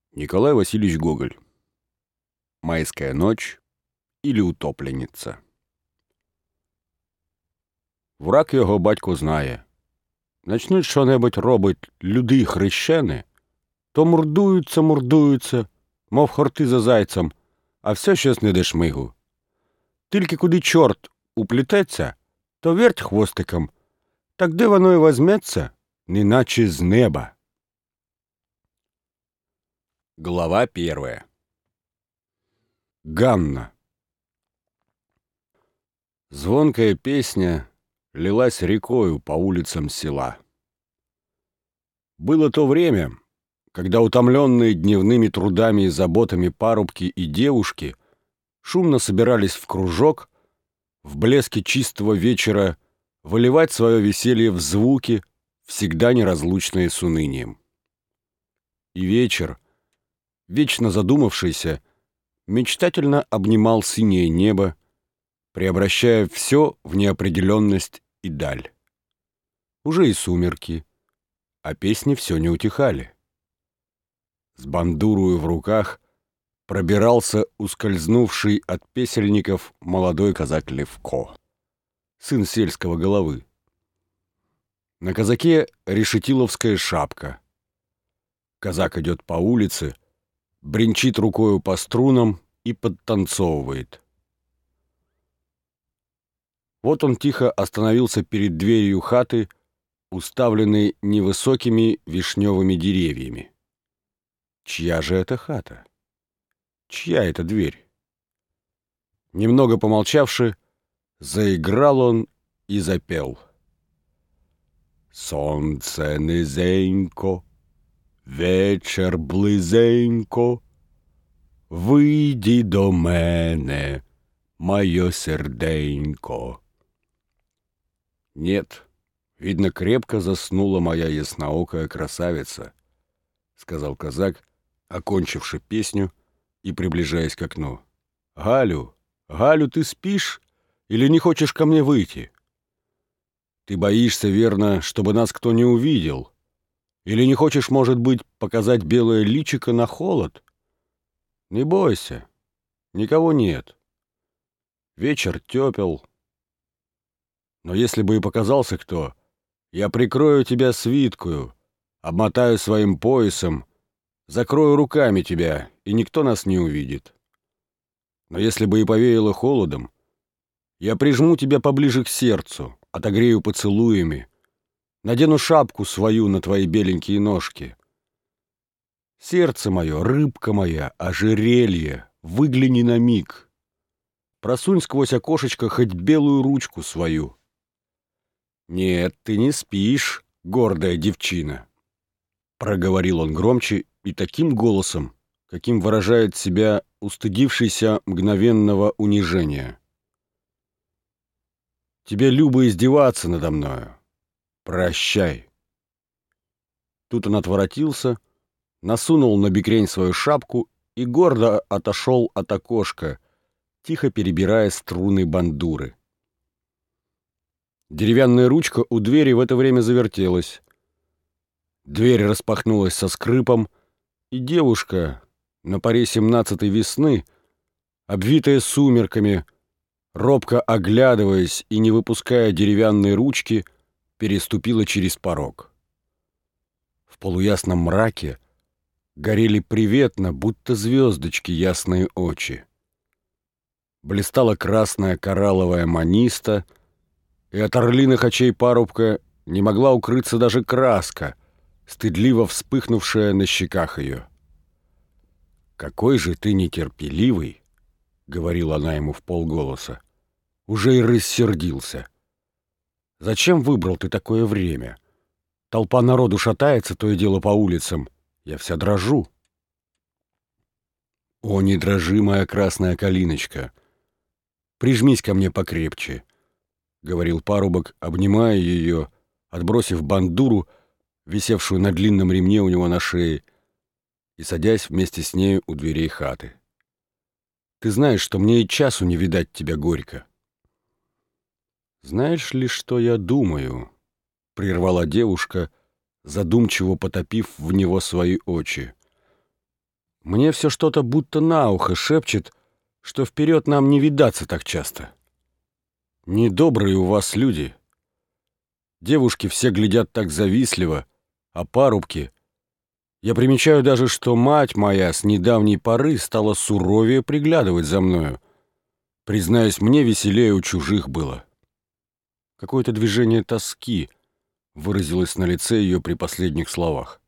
Николай Васильевич Гоголь. Майская ночь или утопленница. Враг його батько знає. Начнуть що-небудь робить люди хрещени, то мурдуються, мов хорти за зайцем, а все щось не де шмигу. Тільки куди чорт уплітеться, то верть хвостиком, так де воно й возьметься, неначе з неба. Глава 1. Ганна. Звонкая песня лилась рекою по улицам села. Было то время, когда утомленные дневными трудами и заботами парубки и девушки шумно собирались в кружок, в блеске чистого вечера выливать свое веселье в звуки, всегда неразлучные с унынием. И вечер, вечно задумавшийся, мечтательно обнимал синее небо, преобращая все в неопределенность и даль. Уже и сумерки, а песни все не утихали. С бандурою в руках пробирался ускользнувший от песельников молодой казак Левко, сын сельского головы. На казаке решетиловская шапка. Казак идет по улице, бренчит рукою по струнам и подтанцовывает. Вот он тихо остановился перед дверью хаты, уставленной невысокими вишневыми деревьями. Чья же это хата? Чья это дверь? Немного помолчавши, заиграл он и запел. Сонце низенько, вечір близенько, вийди до мене, моє серденько. Нет, видно, крепко заснула моя ясноокая красавица, сказал казак, окончивши песню и приближаясь к окну. Галю, ты спишь или не хочешь ко мне выйти? Ты боишься, верно, чтобы нас кто не увидел? Или не хочешь, может быть, показать белое личико на холод? Не бойся, никого нет. Вечер тепел. Но если бы и показался кто, я прикрою тебя свиткою, обмотаю своим поясом, закрою руками тебя, и никто нас не увидит. Но если бы и повеяло холодом, я прижму тебя поближе к сердцу, отогрею поцелуями, надену шапку свою на твои беленькие ножки. Сердце мое, рыбка моя, ожерелье, выгляни на миг. Просунь сквозь окошечко хоть белую ручку свою. Нет, ты не спишь, гордая девчина, проговорил он громче и таким голосом, каким выражает себя устыдившийся мгновенного унижения. Тебе любо издеваться надо мною. Прощай. Тут он отворотился, насунул на бекрень свою шапку и гордо отошел от окошка, тихо перебирая струны бандуры. Деревянная ручка у двери в это время завертелась. Дверь распахнулась со скрипом, и девушка на поре 17-й весны, обвитая сумерками, робко оглядываясь и не выпуская деревянной ручки, переступила через порог. В полуясном мраке горели приветно, будто звездочки, ясные очи. Блистала красная коралловая маниста, и от орлиных очей парубка не могла укрыться даже краска, стыдливо вспыхнувшая на щеках ее. «Какой же ты нетерпеливый!» — говорила она ему вполголоса. «Уже и рассердился. Зачем выбрал ты такое время? Толпа народу шатается, то и дело по улицам. Я вся дрожу». «О, не дрожи, моя красная калиночка! Прижмись ко мне покрепче», — говорил парубок, обнимая ее, отбросив бандуру, висевшую на длинном ремне у него на шее, и садясь вместе с нею у дверей хаты. «Ты знаешь, что мне и часу не видать тебя горько». «Знаешь ли, что я думаю?» — прервала девушка, задумчиво потопив в него свои очи. Мне все что-то будто на ухо шепчет, что вперед нам не видаться так часто. Недобрые у вас люди. Девушки все глядят так завистливо, а парубки... Я примечаю даже, что мать моя с недавней поры стала суровее приглядывать за мною. Признаюсь, мне веселее у чужих было. Какое-то движение тоски выразилось на лице ее при последних словах.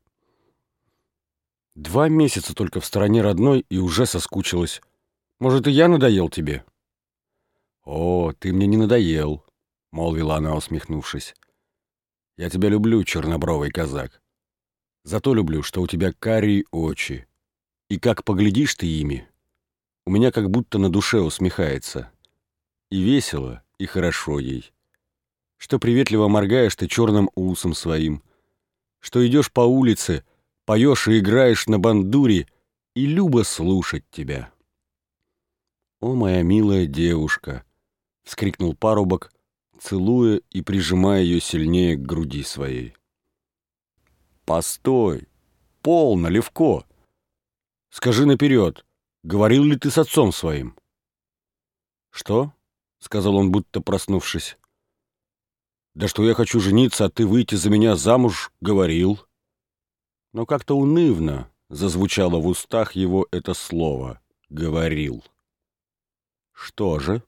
2 месяца только в стороне родной и уже соскучилась. Может, и я надоел тебе? О, ты мне не надоел, молвила она, усмехнувшись. Я тебя люблю, чернобровый казак. Зато люблю, что у тебя карие очи. И как поглядишь ты ими, у меня как будто на душе усмехается. И весело, и хорошо ей. Что приветливо моргаешь ты черным усом своим, что идешь по улице, поешь и играешь на бандуре, и любо слушать тебя. «О, моя милая девушка!» — вскрикнул парубок, целуя и прижимая ее сильнее к груди своей. «Постой! Полно, Левко! Скажи наперед, говорил ли ты с отцом своим?» «Что?» — сказал он, будто проснувшись. «Да что я хочу жениться, а ты выйти за меня замуж, говорил». Но как-то унывно зазвучало в устах его это слово «говорил». «Что же?»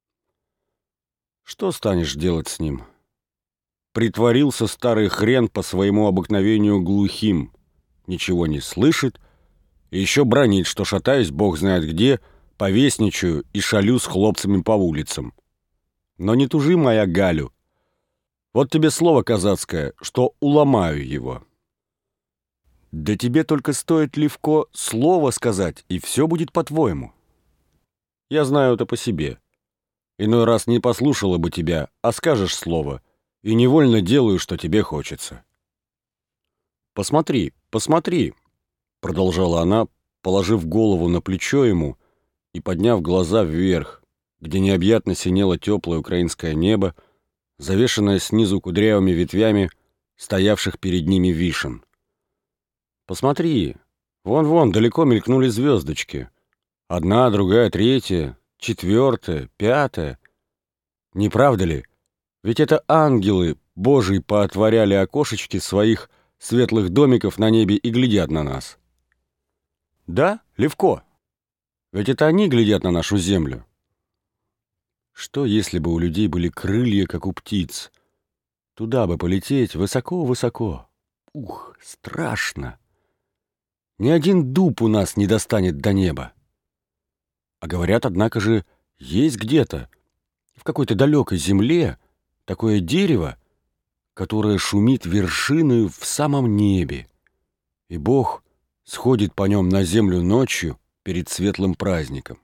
«Что станешь делать с ним?» Притворился старый хрен по своему обыкновению глухим, ничего не слышит, и еще бранит, что шатаюсь бог знает где, повесничаю и шалю с хлопцами по улицам. Но не тужи, моя Галю. Вот тебе слово казацкое, что уломаю его. Да тебе только стоит, Левко, слово сказать, и все будет по-твоему. Я знаю это по себе. Иной раз не послушала бы тебя, а скажешь слово, и невольно делаю, что тебе хочется. «Посмотри, посмотри», — продолжала она, положив голову на плечо ему и подняв глаза вверх, где необъятно синело теплое украинское небо, завешенное снизу кудрявыми ветвями стоявших перед ними вишен. «Посмотри, вон-вон далеко мелькнули звездочки. Одна, другая, третья, четвертая, пятая. Не правда ли? Ведь это ангелы Божии поотворяли окошечки своих светлых домиков на небе и глядят на нас. Да, Левко? Ведь это они глядят на нашу землю. Что, если бы у людей были крылья, как у птиц? Туда бы полететь высоко-высоко. Ух, страшно! Ни один дуб у нас не достанет до неба. А говорят, однако же, есть где-то, в какой-то далекой земле, такое дерево, которое шумит вершиною в самом небе, и Бог сходит по нем на землю ночью перед светлым праздником.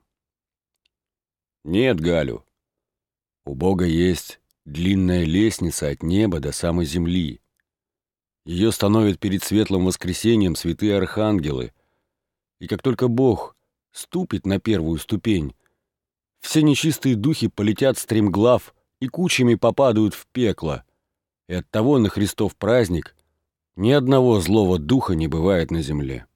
Нет, Галю, у Бога есть длинная лестница от неба до самой земли. Ее становят перед светлым воскресением святые архангелы, и как только Бог ступит на первую ступень, все нечистые духи полетят стремглав и кучами попадают в пекло, и оттого на Христов праздник ни одного злого духа не бывает на земле.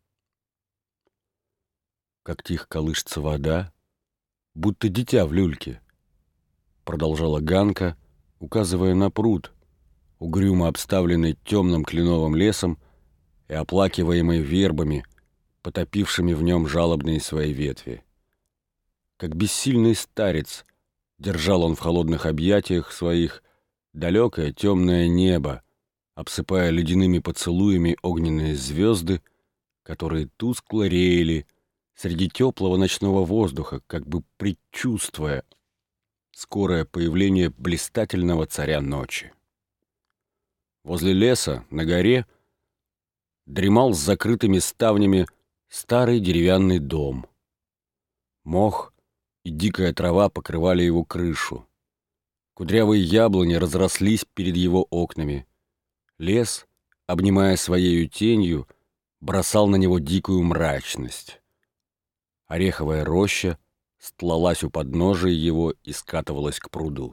Как тихо колышется вода, будто дитя в люльке, продолжала Ганка, указывая на пруд, угрюмо обставленный темным кленовым лесом и оплакиваемый вербами, потопившими в нем жалобные свои ветви. Как бессильный старец держал он в холодных объятиях своих далекое темное небо, обсыпая ледяными поцелуями огненные звезды, которые тускло реяли среди теплого ночного воздуха, как бы предчувствуя скорое появление блистательного царя ночи. Возле леса, на горе, дремал с закрытыми ставнями старый деревянный дом. Мох и дикая трава покрывали его крышу. Кудрявые яблони разрослись перед его окнами. Лес, обнимая своею тенью, бросал на него дикую мрачность. Ореховая роща стлалась у подножия его и скатывалась к пруду.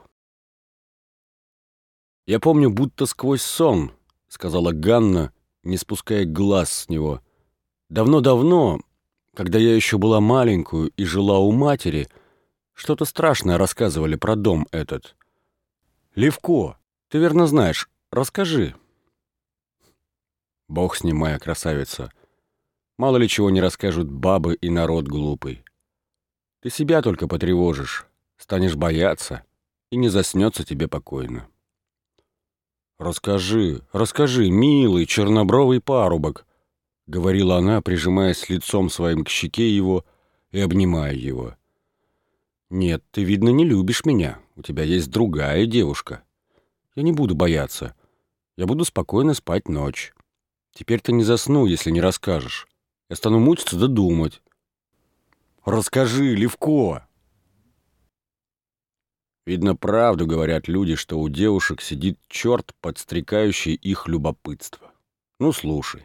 «Я помню, будто сквозь сон», — сказала Ганна, не спуская глаз с него. «Давно-давно, Когда я еще была маленькую и жила у матери, что-то страшное рассказывали про дом этот. Левко, ты верно знаешь, расскажи. Бог с ним, моя красавица. Мало ли чего не расскажут бабы и народ глупый. Ты себя только потревожишь, станешь бояться, и не заснется тебе покойно. «Расскажи, расскажи, милый чернобровый парубок», — говорила она, прижимаясь лицом своим к щеке его и обнимая его. «Нет, ты, видно, не любишь меня. У тебя есть другая девушка. Я не буду бояться. Я буду спокойно спать ночь. Теперь-то не засну, если не расскажешь. Я стану мучиться да думать. Расскажи, Левко!» Видно, правду говорят люди, что у девушек сидит черт, подстрекающий их любопытство. Ну, слушай.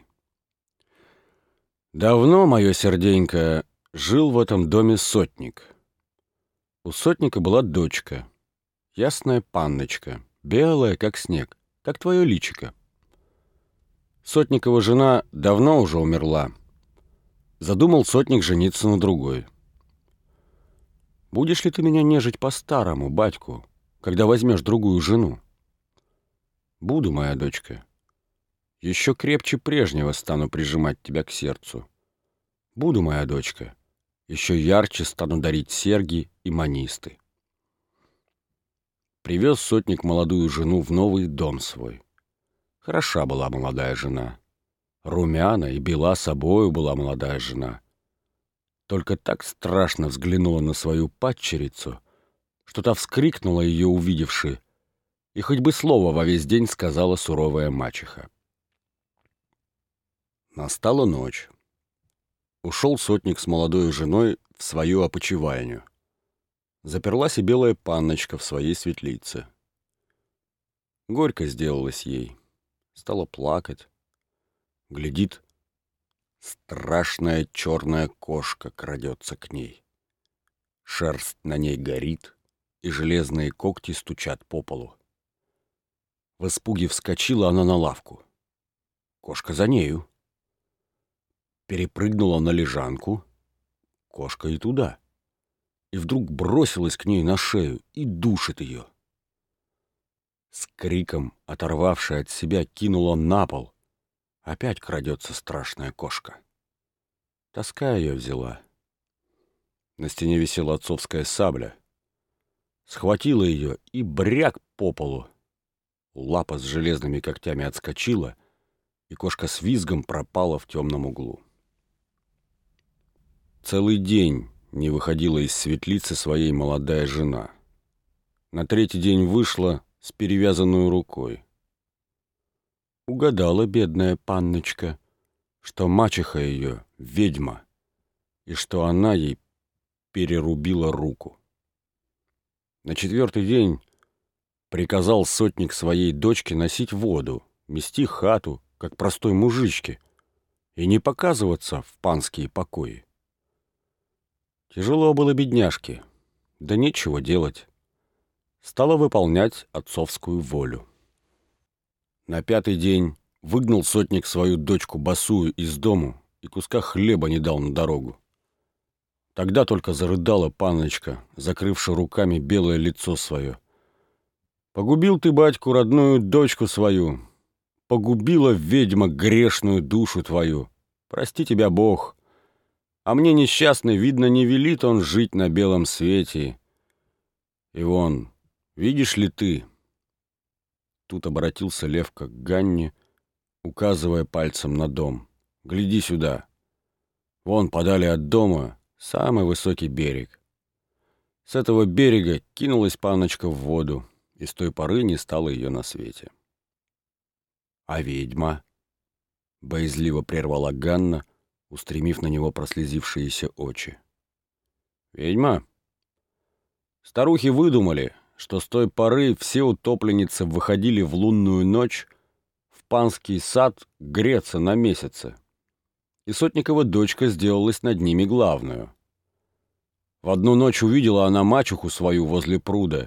Давно, мое серденько, жил в этом доме сотник. У сотника была дочка, ясная панночка, белая, как снег, как твое личико. Сотникова жена давно уже умерла. Задумал сотник жениться на другой. Будешь ли ты меня нежить по-старому, батьку, когда возьмешь другую жену? Буду, моя дочка. Еще крепче прежнего стану прижимать тебя к сердцу. Буду, моя дочка. Еще ярче стану дарить серьги и манисты. Привез сотник молодую жену в новый дом свой. Хороша была молодая жена. Румяна и бела собою была молодая жена. Только так страшно взглянула на свою падчерицу, что та вскрикнула ее увидевши, и хоть бы слово во весь день сказала суровая мачеха. Настала ночь. Ушел сотник с молодой женой в свою опочивальню. Заперлась и белая панночка в своей светлице. Горько сделалось ей. Стала плакать. Глядит, страшная черная кошка крадется к ней. Шерсть на ней горит, и железные когти стучат по полу. В испуге вскочила она на лавку. Кошка за нею. Перепрыгнула на лежанку. Кошка и туда. И вдруг бросилась к ней на шею и душит ее. С криком, оторвавшая от себя, кинула на пол. Опять крадется страшная кошка. Тоска ее взяла. На стене висела отцовская сабля. Схватила ее и бряк по полу. Лапа с железными когтями отскочила, и кошка с визгом пропала в темном углу. Целый день не выходила из светлицы своей молодая жена. На третий день вышла с перевязанной рукой. Угадала бедная панночка, что мачеха ее — ведьма, и что она ей перерубила руку. На четвертый день приказал сотник своей дочке носить воду, мести хату, как простой мужичке, и не показываться в панские покои. Тяжело было бедняжке, да нечего делать. Стала выполнять отцовскую волю. На пятый день выгнал сотник свою дочку босую из дому и куска хлеба не дал на дорогу. Тогда только зарыдала панночка, закрывши руками белое лицо свое. «Погубил ты, батьку, родную дочку свою! Погубила ведьма грешную душу твою! Прости тебя, Бог! А мне, несчастный, видно, не велит он жить на белом свете. И вон, видишь ли ты?» Тут обратился Левка к Ганне, указывая пальцем на дом. «Гляди сюда! Вон подали от дома самый высокий берег. С этого берега кинулась панночка в воду, и с той поры не стало ее на свете». «А ведьма?» — боязливо прервала Ганна, устремив на него прослезившиеся очи. «Ведьма? Старухи выдумали, что с той поры все утопленницы выходили в лунную ночь в панский сад греться на месяце, и сотникова дочка сделалась над ними главную. В одну ночь увидела она мачеху свою возле пруда,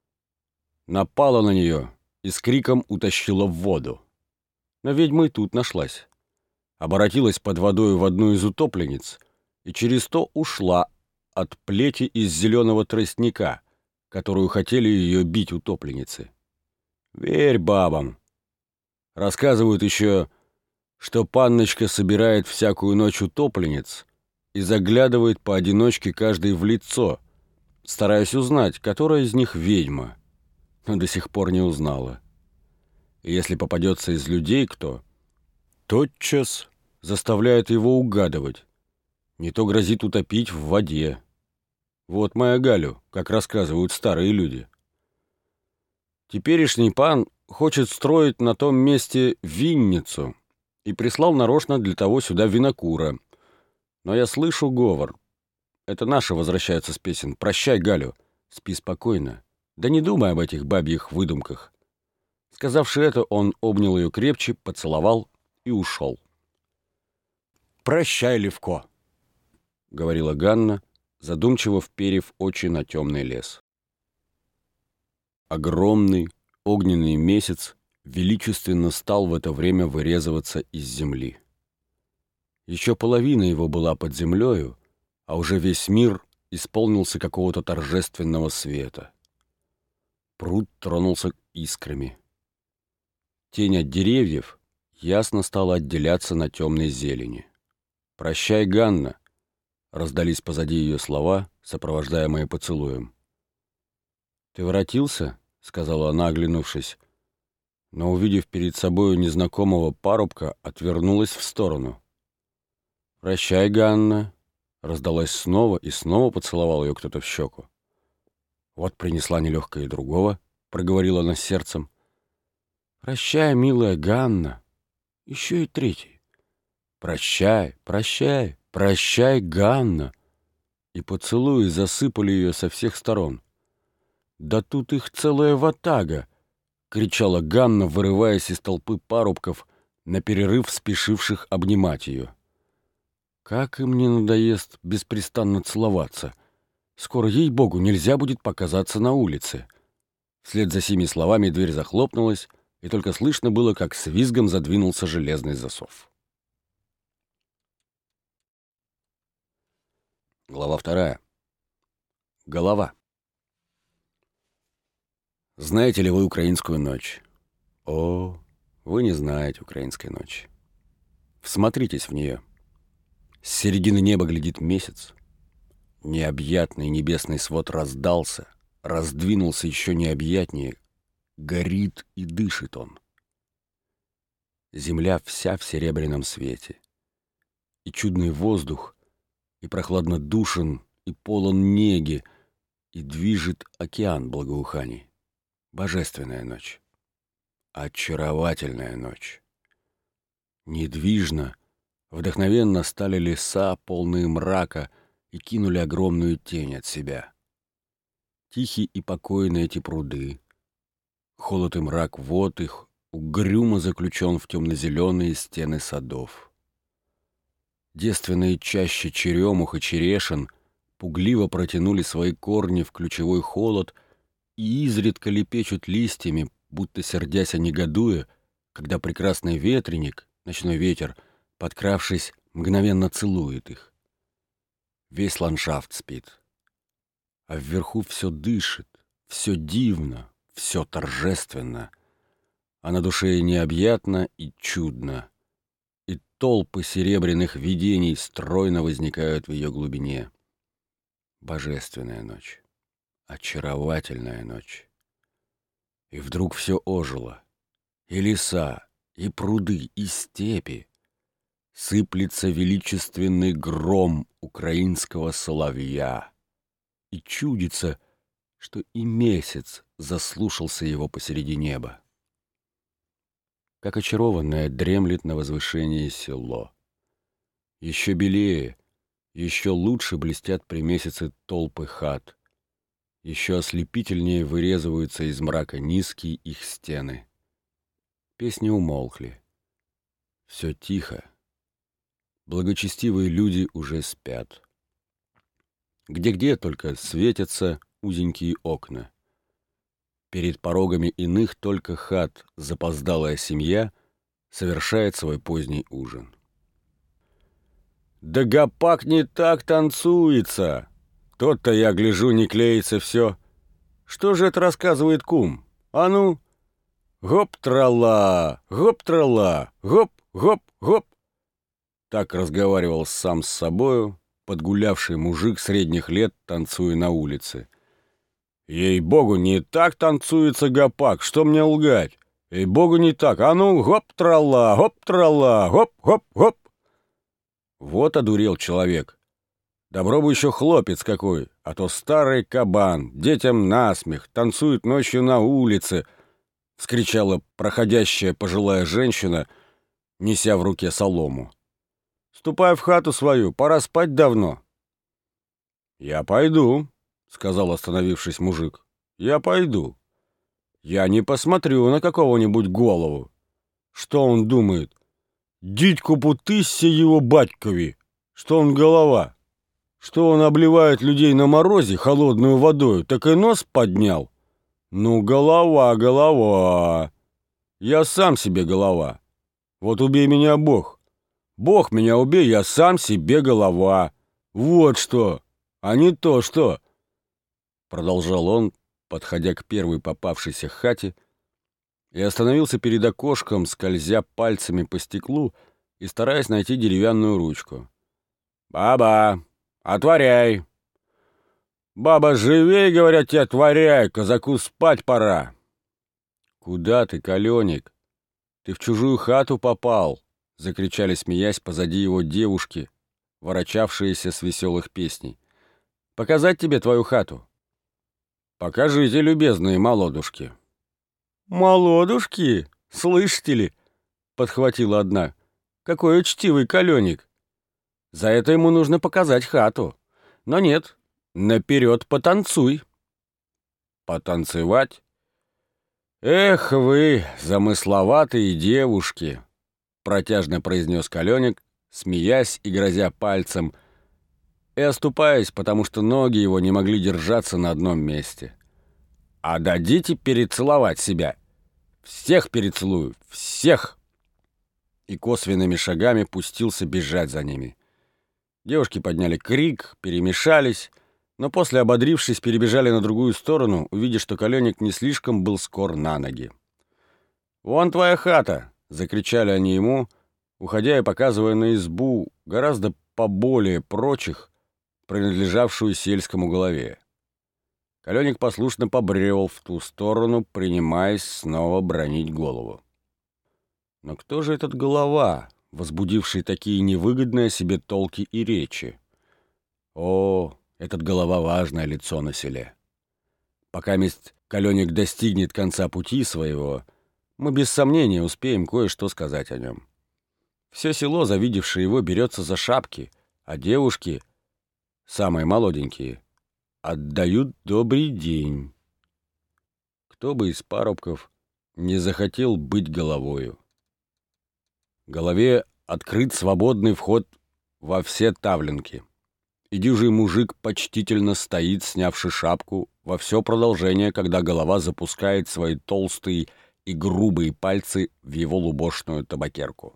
напала на нее и с криком утащила в воду. Но ведьма и тут нашлась. Оборотилась под водой в одну из утопленниц и через то ушла от плети из зеленого тростника, которую хотели ее бить утопленницы. Верь бабам. Рассказывают еще, что панночка собирает всякую ночь утопленниц и заглядывает поодиночке каждой в лицо, стараясь узнать, которая из них ведьма, но до сих пор не узнала. И если попадется из людей кто, тотчас заставляет его угадывать, не то грозит утопить в воде. Вот моя Галю, как рассказывают старые люди. Теперешний пан хочет строить на том месте винницу и прислал нарочно для того сюда винокура. Но я слышу говор. Это наши возвращаются с песен. Прощай, Галю, спи спокойно. Да не думай об этих бабьих выдумках. Сказавши это, он обнял ее крепче, поцеловал и ушел. «Прощай, Левко», — говорила Ганна, задумчиво вперев очи на темный лес. Огромный огненный месяц величественно стал в это время вырезываться из земли. Еще половина его была под землею, а уже весь мир исполнился какого-то торжественного света. Пруд тронулся искрами. Тень от деревьев ясно стала отделяться на темной зелени. «Прощай, Ганна!» — раздались позади ее слова, сопровождаемые поцелуем. «Ты воротился?» — сказала она, оглянувшись, но, увидев перед собою незнакомого парубка, отвернулась в сторону. «Прощай, Ганна!» — раздалась снова, и снова поцеловал ее кто-то в щеку. «Вот принесла нелегкая и другого», — проговорила она с сердцем. «Прощай, милая Ганна!» Еще и третий. «Прощай, прощай, прощай, Ганна!» И поцелуи засыпали ее со всех сторон. «Да тут их целая ватага!» — кричала Ганна, вырываясь из толпы парубков, наперерыв спешивших обнимать ее. «Как им не надоест беспрестанно целоваться! Скоро, ей-богу, нельзя будет показаться на улице!» Вслед за сими словами дверь захлопнулась, и только слышно было, как с визгом задвинулся железный засов. Глава 2. Голова. Знаете ли вы украинскую ночь? О, вы не знаете украинской ночи. Всмотритесь в нее. С середины неба глядит месяц. Необъятный небесный свод раздался, раздвинулся еще необъятнее. Горит и дышит он. Земля вся в серебряном свете. И чудный воздух, и прохладно душен, и полон неги, и движет океан благоуханий. Божественная ночь. Очаровательная ночь. Недвижно, вдохновенно стали леса, полные мрака, и кинули огромную тень от себя. Тихие и покойные эти пруды. Холод и мрак вод их угрюмо заключен в темно-зеленые стены садов. Девственные чащи черемух и черешин пугливо протянули свои корни в ключевой холод и изредка лепечут листьями, будто сердясь, негодуя, когда прекрасный ветреник, ночной ветер, подкравшись, мгновенно целует их. Весь ландшафт спит, а вверху все дышит, все дивно, все торжественно, а на душе необъятно и чудно, и толпы серебряных видений стройно возникают в ее глубине. Божественная ночь, очаровательная ночь. И вдруг все ожило, и леса, и пруды, и степи. Сыплется величественный гром украинского соловья, и чудится, что и месяц заслушался его посреди неба. Как очарованное дремлет на возвышении село. Еще белее, еще лучше блестят при месяце толпы хат. Еще ослепительнее вырезываются из мрака низкие их стены. Песни умолкли. Все тихо. Благочестивые люди уже спят. Где-где только светятся узенькие окна. Перед порогами иных только хат запоздалая семья совершает свой поздний ужин. Да гопак не так танцуется. Тот-то, я гляжу, не клеится все. Что же это рассказывает кум? А ну, гоп-трала, гоп-гоп-гоп. Так разговаривал сам с собою подгулявший мужик средних лет, танцуя на улице. Ей-богу, не так танцуется гопак, что мне лгать? Ей-богу, не так. А ну, гоп-трала, гоп-гоп-гоп. Вот одурел человек. Добро бы еще хлопец какой, а то старый кабан, детям насмех, танцует ночью на улице, — вскричала проходящая пожилая женщина, неся в руке солому. «Ступай в хату свою, пора спать давно». «Я пойду», — сказал, остановившись мужик. «Я пойду. Я не посмотрю на какого-нибудь голову. Что он думает? Дитьку путысся его батькови, что он голова. Что он обливает людей на морозе холодную водою, так и нос поднял. Ну, голова, голова. Я сам себе голова. Вот убей меня Бог. Бог меня убей, я сам себе голова. Вот что, а не то что. Продолжал он, подходя к первой попавшейся хате, и остановился перед окошком, скользя пальцами по стеклу и стараясь найти деревянную ручку. «Баба, отворяй!» «Баба, живей, говорят тебе, отворяй, казаку спать пора!» «Куда ты, Калёник? Ты в чужую хату попал!» — закричали, смеясь, позади его девушки, ворочавшиеся с веселых песней. «Показать тебе твою хату?» «Покажите, любезные молодушки!» «Молодушки? Слышите ли?» — подхватила одна. «Какой учтивый Калёник! За это ему нужно показать хату. Но нет, наперед потанцуй». «Потанцевать? Эх вы, замысловатые девушки!» — протяжно произнес Калёник, смеясь и грозя пальцем, и оступаясь, потому что ноги его не могли держаться на одном месте. «А дадите перецеловать себя? Всех перецелую, всех!» И косвенными шагами пустился бежать за ними. Девушки подняли крик, перемешались, но после, ободрившись, перебежали на другую сторону, увидев, что Калёник не слишком был скор на ноги. «Вон твоя хата!» — закричали они ему, уходя и показывая на избу, гораздо поболее прочих, принадлежавшую сельскому голове. Калёник послушно побрел в ту сторону, принимаясь снова бранить голову. Но кто же этот голова, возбудивший такие невыгодные себе толки и речи? О, этот голова — важное лицо на селе. Покамест Калёник достигнет конца пути своего, мы без сомнения успеем кое-что сказать о нем. Все село, завидевшее его, берется за шапки, а девушки, самые молоденькие, отдают добрый день. Кто бы из парубков не захотел быть головою? Голове открыт свободный вход во все тавленки. И дюжий мужик почтительно стоит, снявши шапку, во все продолжение, когда голова запускает свои толстые и грубые пальцы в его лубошную табакерку.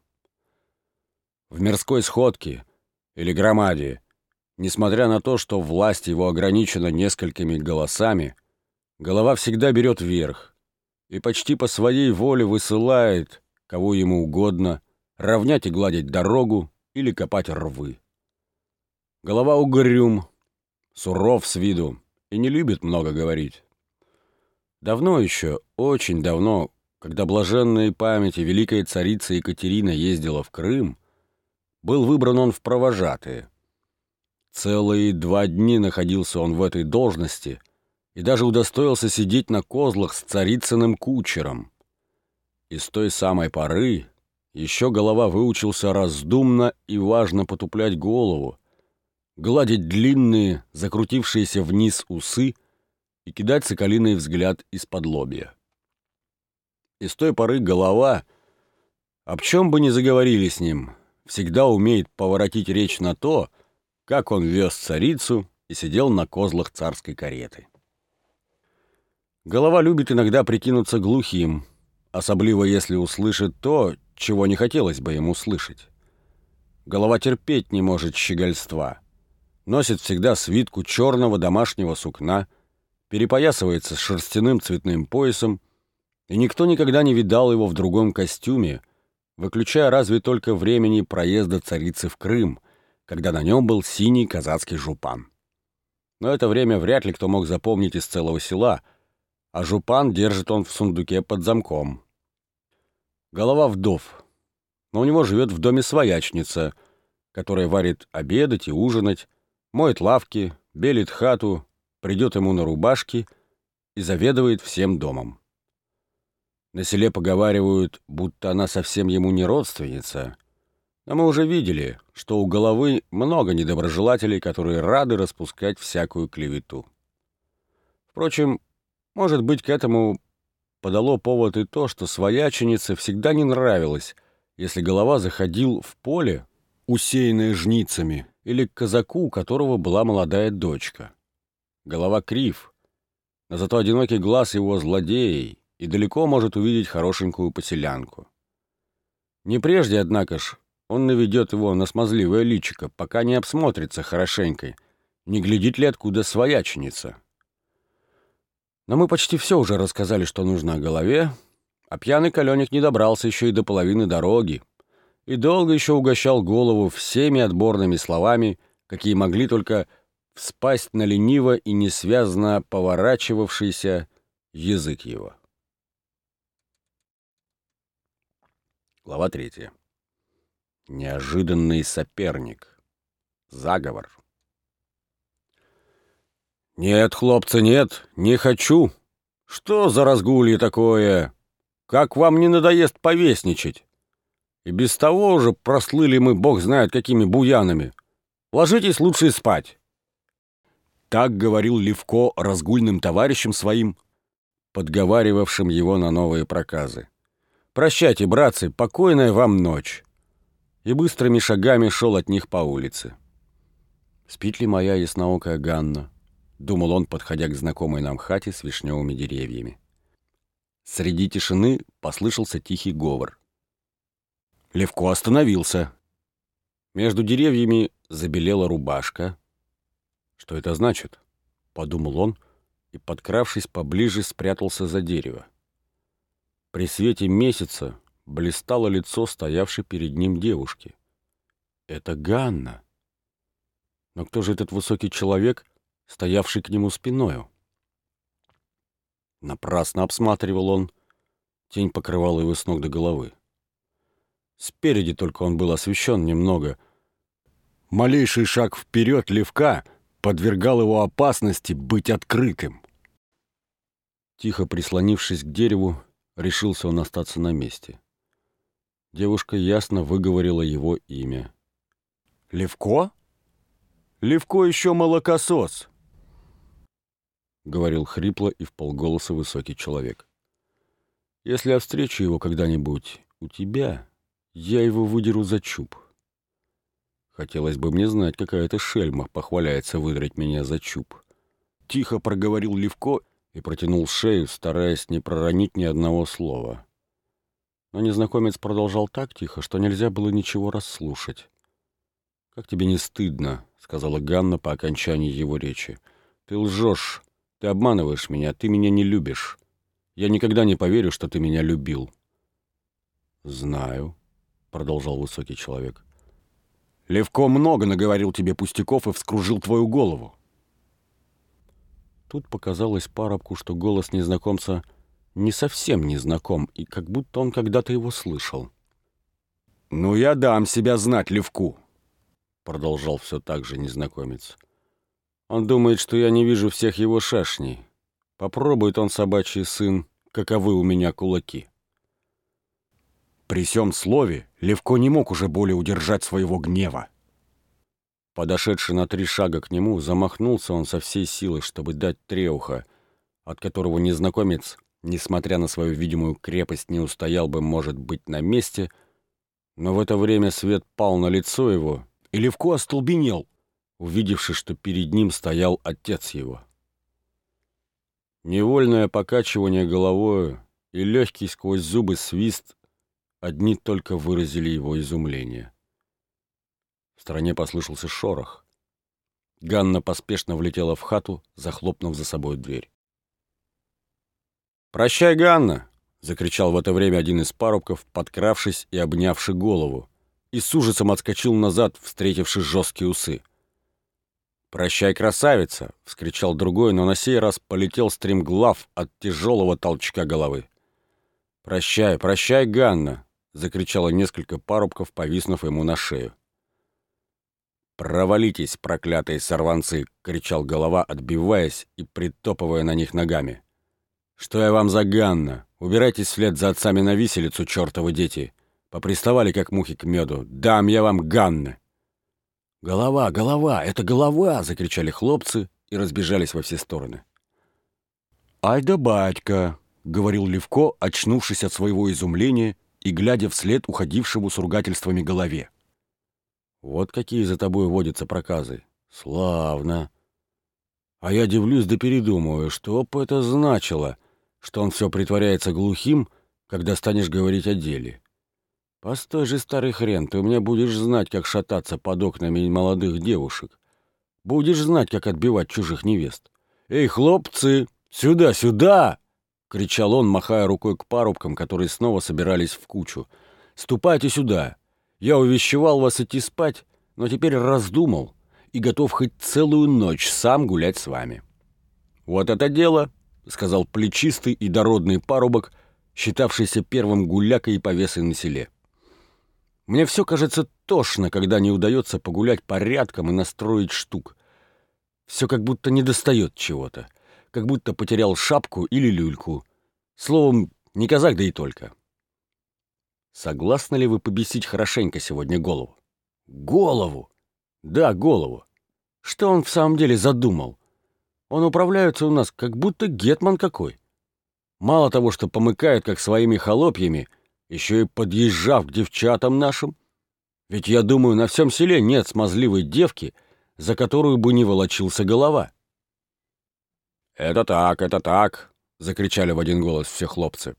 В мирской сходке или громаде, несмотря на то, что власть его ограничена несколькими голосами, голова всегда берет верх и почти по своей воле высылает, кого ему угодно, равнять и гладить дорогу или копать рвы. Голова угрюм, суров с виду и не любит много говорить. Давно еще, очень давно, когда блаженной памяти великая царица Екатерина ездила в Крым, был выбран он в провожатые. Целые 2 дни находился он в этой должности и даже удостоился сидеть на козлах с царицыным кучером. И с той самой поры еще голова выучился раздумно и важно потуплять голову, гладить длинные, закрутившиеся вниз усы и кидать соколиный взгляд из-под лобья. И с той поры голова, об чем бы ни заговорили с ним, всегда умеет поворотить речь на то, как он вез царицу и сидел на козлах царской кареты. Голова любит иногда прикинуться глухим, особливо если услышит то, чего не хотелось бы ему слышать. Голова терпеть не может щегольства. Носит всегда свитку черного домашнего сукна, перепоясывается с шерстяным цветным поясом, и никто никогда не видал его в другом костюме, выключая разве только времени проезда царицы в Крым, когда на нем был синий казацкий жупан. Но это время вряд ли кто мог запомнить из целого села, а жупан держит он в сундуке под замком. Голова вдов, но у него живет в доме своячница, которая варит обедать и ужинать, моет лавки, белит хату, придет ему на рубашки и заведует всем домом. На селе поговаривают, будто она совсем ему не родственница, но мы уже видели, что у головы много недоброжелателей, которые рады распускать всякую клевету. Впрочем, может быть, к этому подало повод и то, что свояченице всегда не нравилось, если голова заходил в поле, усеянное жницами, или к казаку, у которого была молодая дочка. Голова крив, но зато одинокий глаз его злодей и далеко может увидеть хорошенькую поселянку. Не прежде, однако ж, он наведет его на смазливое личико, пока не обсмотрится хорошенько, не глядит ли откуда свояченица. Но мы почти все уже рассказали, что нужно о голове, а пьяный Калёник не добрался еще и до половины дороги и долго еще угощал голову всеми отборными словами, какие могли только вспасть на лениво и несвязно поворачивавшийся язык его. Глава 3. Неожиданный соперник. Заговор. «Нет, хлопцы, нет, не хочу. Что за разгулье такое? Как вам не надоест повесничать? И без того уже прослыли мы бог знает какими буянами. Ложитесь лучше спать». Так говорил Левко разгульным товарищам своим, подговаривавшим его на новые проказы. «Прощайте, братцы, покойная вам ночь». И быстрыми шагами шел от них по улице. «Спит ли моя ясноокая Ганна?» — думал он, подходя к знакомой нам хате с вишневыми деревьями. Среди тишины послышался тихий говор. Левко остановился. Между деревьями забелела рубашка. «Что это значит?» — подумал он и, подкравшись поближе, спрятался за дерево. При свете месяца блистало лицо стоявшей перед ним девушки. Это Ганна. Но кто же этот высокий человек, стоявший к нему спиною? Напрасно обсматривал он. Тень покрывала его с ног до головы. Спереди только он был освещен немного. Малейший шаг вперед Левка подвергал его опасности быть открытым. Тихо прислонившись к дереву, решился он остаться на месте. Девушка ясно выговорила его имя. «Левко? Левко еще молокосос!» — говорил хрипло и вполголоса высокий человек. «Если я встречу его когда-нибудь у тебя, я его выдеру за чуб. Хотелось бы мне знать, какая это шельма похваляется выдрать меня за чуб». Тихо проговорил Левко и протянул шею, стараясь не проронить ни одного слова. Но незнакомец продолжал так тихо, что нельзя было ничего расслушать. «Как тебе не стыдно?» — сказала Ганна по окончании его речи. «Ты лжешь, ты обманываешь меня, ты меня не любишь. Я никогда не поверю, что ты меня любил». «Знаю», — продолжал высокий человек. «Левко много наговорил тебе пустяков и вскружил твою голову». Тут показалось парубку, что голос незнакомца не совсем незнаком, и как будто он когда-то его слышал. «Ну, я дам себя знать Левку», — продолжал все так же незнакомец. «Он думает, что я не вижу всех его шашней. Попробует он, собачий сын, каковы у меня кулаки». При сём слове Левко не мог уже более удержать своего гнева. Подошедший на 3 шага к нему, замахнулся он со всей силы, чтобы дать треуха, от которого незнакомец, несмотря на свою видимую крепость, не устоял бы, может быть, на месте, но в это время свет пал на лицо его, и Левко остолбенел, увидевши, что перед ним стоял отец его. Невольное покачивание головою и легкий сквозь зубы свист одни только выразили его изумление. стороне послышался шорох. Ганна поспешно влетела в хату, захлопнув за собой дверь. «Прощай, Ганна!» — закричал в это время один из парубков, подкравшись и обнявши голову, и с ужасом отскочил назад, встретивши жесткие усы. «Прощай, красавица!» — вскричал другой, но на сей раз полетел стремглав от тяжелого толчка головы. «Прощай, прощай, Ганна!» — закричало несколько парубков, повиснув ему на шею. «Провалитесь, проклятые сорванцы!» — кричал голова, отбиваясь и притопывая на них ногами. «Что я вам за Ганна? Убирайтесь вслед за отцами на виселицу, чертовы дети! Поприставали, как мухи к меду! Дам я вам Ганны!» «Голова, голова! Это голова!» — закричали хлопцы и разбежались во все стороны. «Ай да батька!» — говорил Левко, очнувшись от своего изумления и глядя вслед уходившему с ругательствами голове. «Вот какие за тобой водятся проказы! Славно! А я дивлюсь да передумываю, что бы это значило, что он все притворяется глухим, когда станешь говорить о деле. Постой же, старый хрен, ты у меня будешь знать, как шататься под окнами молодых девушек. Будешь знать, как отбивать чужих невест. Эй, хлопцы, сюда, сюда!» — кричал он, махая рукой к парубкам, которые снова собирались в кучу. «Ступайте сюда! Я увещевал вас идти спать, но теперь раздумал и готов хоть целую ночь сам гулять с вами». «Вот это дело!» — сказал плечистый и дородный парубок, считавшийся первым гулякой и повесой на селе. «Мне все кажется тошно, когда не удается погулять порядком и настроить штук. Все как будто недостает чего-то, как будто потерял шапку или люльку. Словом, не казак, да и только. Согласны ли вы побесить хорошенько сегодня голову?» «Голову! Да, голову! Что он в самом деле задумал? Он управляется у нас, как будто гетман какой. Мало того, что помыкает, как своими холопьями, еще и подъезжав к девчатам нашим. Ведь, я думаю, на всем селе нет смазливой девки, за которую бы не волочился голова». «Это так!» — закричали в один голос все хлопцы.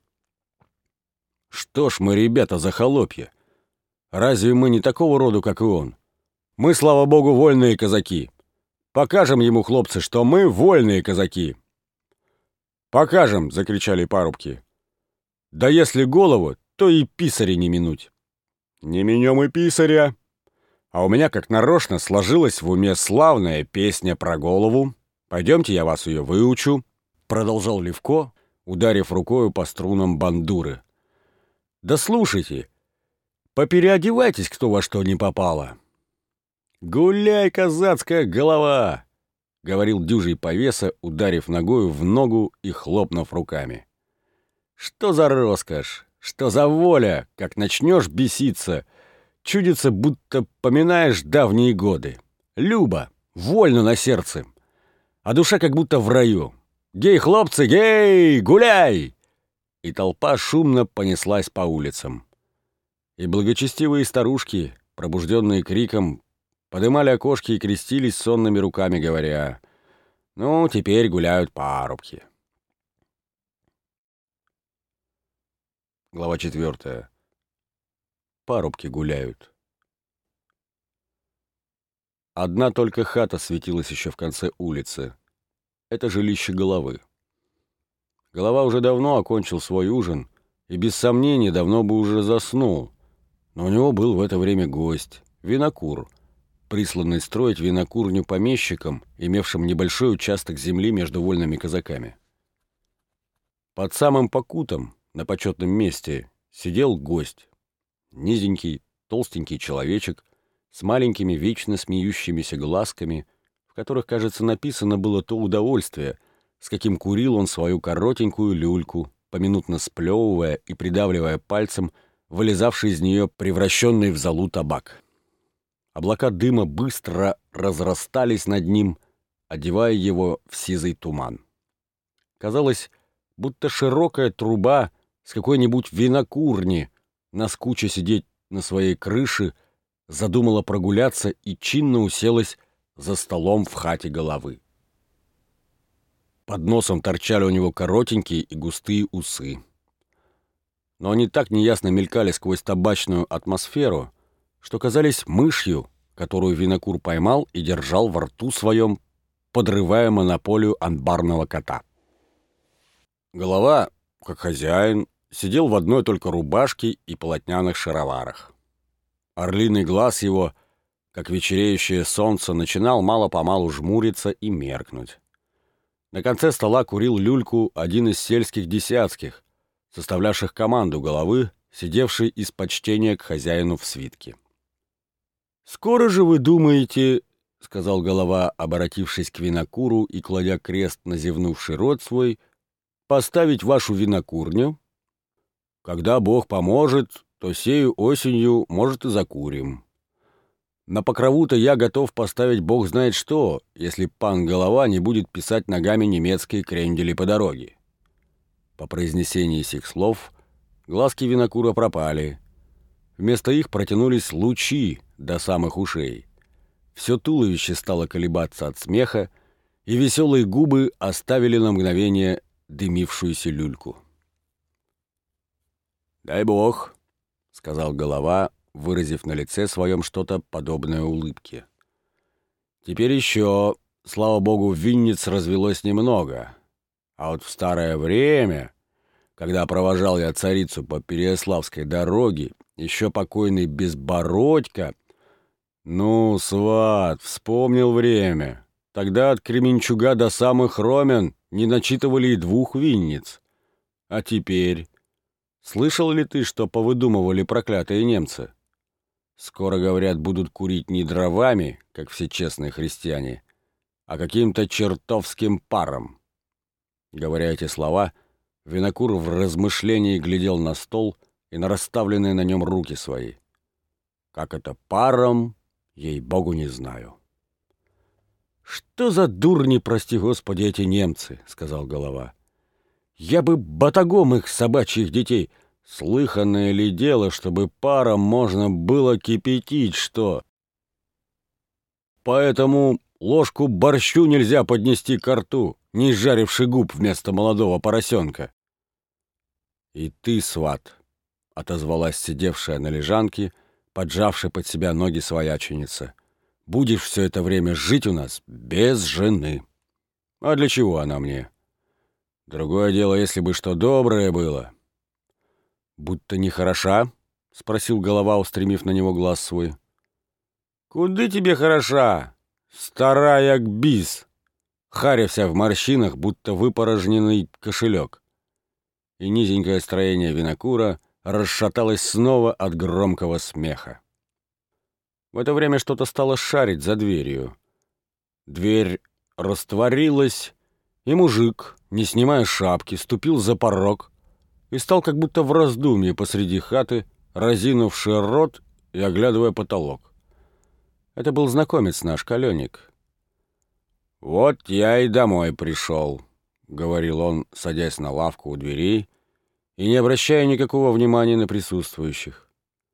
«Что ж мы, ребята, за холопья? Разве мы не такого рода, как и он? Мы, слава богу, вольные казаки. Покажем ему, хлопцы, что мы вольные казаки!» «Покажем!» — закричали парубки. «Да если голову, то и писаря не минуть». «Не минем и писаря. А у меня как нарочно сложилась в уме славная песня про голову. Пойдемте, я вас ее выучу», — продолжал Левко, ударив рукою по струнам бандуры. «Да слушайте, попереодевайтесь, кто во что не попало». «Гуляй, казацкая голова!» — говорил дюжий повеса, ударив ногою в ногу и хлопнув руками. «Что за роскошь, что за воля, как начнешь беситься, чудится, будто поминаешь давние годы. Любо, вольно на сердце, а душа как будто в раю. Гей, хлопцы, гей, гуляй!» И толпа шумно понеслась по улицам. И благочестивые старушки, пробужденные криком, подымали окошки и крестились сонными руками, говоря: «Ну, теперь гуляют парубки». Глава 4. Парубки гуляют. Одна только хата светилась еще в конце улицы. Это жилище головы. Голова уже давно окончил свой ужин и, без сомнения, давно бы уже заснул. Но у него был в это время гость, винокур, присланный строить винокурню помещикам, имевшим небольшой участок земли между вольными казаками. Под самым покутом, на почетном месте, сидел гость. Низенький, толстенький человечек с маленькими вечно смеющимися глазками, в которых, кажется, написано было то удовольствие, с каким курил он свою коротенькую люльку, поминутно сплевывая и придавливая пальцем вылезавший из нее превращенный в золу табак. Облака дыма быстро разрастались над ним, одевая его в сизый туман. Казалось, будто широкая труба с какой-нибудь винокурни, наскуча сидеть на своей крыше, задумала прогуляться и чинно уселась за столом в хате головы. Под носом торчали у него коротенькие и густые усы. Но они так неясно мелькали сквозь табачную атмосферу, что казались мышью, которую винокур поймал и держал во рту своем, подрывая монополию анбарного кота. Голова, как хозяин, сидел в одной только рубашке и полотняных шароварах. Орлиный глаз его, как вечереющее солнце, начинал мало-помалу жмуриться и меркнуть. На конце стола курил люльку один из сельских десятских, составлявших команду головы, сидевший из почтения к хозяину в свитке. «Скоро же вы думаете, — сказал голова, оборотившись к винокуру и кладя крест на зевнувший рот свой, — поставить вашу винокурню? Когда Бог поможет, то сею осенью, может, и закурим. На покрову-то я готов поставить Бог знает что, если пан голова не будет писать ногами немецкие крендели по дороге». По произнесении сих слов глазки винокура пропали. Вместо их протянулись лучи до самых ушей. Все туловище стало колебаться от смеха, и веселые губы оставили на мгновение дымившуюся люльку. «Дай Бог», — сказал голова, выразив на лице своем что-то подобное улыбке. «Теперь еще, слава богу, винниц развелось немного. А вот в старое время, когда провожал я царицу по Переяславской дороге, еще покойный Безбородько... Ну, сват, вспомнил время. Тогда от Кременчуга до самых Ромен не начитывали и 2 винниц. А теперь... Слышал ли ты, что повыдумывали проклятые немцы? Скоро, говорят, будут курить не дровами, как все честные христиане, а каким-то чертовским паром». Говоря эти слова, винокур в размышлении глядел на стол и на расставленные на нем руки свои. «Как это паром, ей-богу, не знаю». «Что за дурни, прости господи, эти немцы», — сказал голова. «Я бы батагом их собачьих детей. Слыханное ли дело, чтобы паром можно было кипятить, что? Поэтому ложку борщу нельзя поднести ко рту, не изжаривши губ вместо молодого поросенка». «И ты, сват», — отозвалась сидевшая на лежанке, поджавшая под себя ноги свояченица, — «будешь все это время жить у нас без жены». «А для чего она мне? Другое дело, если бы что доброе было». «Будто нехороша?» — спросил голова, устремив на него глаз свой. «Куды тебе хороша? Старая як бис, харя вся в морщинах, будто выпорожненный кошелек». И низенькое строение винокура расшаталось снова от громкого смеха. В это время что-то стало шарить за дверью. Дверь растворилась, и мужик, не снимая шапки, ступил за порог и стал как будто в раздумье посреди хаты, разинувший рот и оглядывая потолок. Это был знакомец наш, Калёник. «Вот я и домой пришел», — говорил он, садясь на лавку у дверей и не обращая никакого внимания на присутствующих.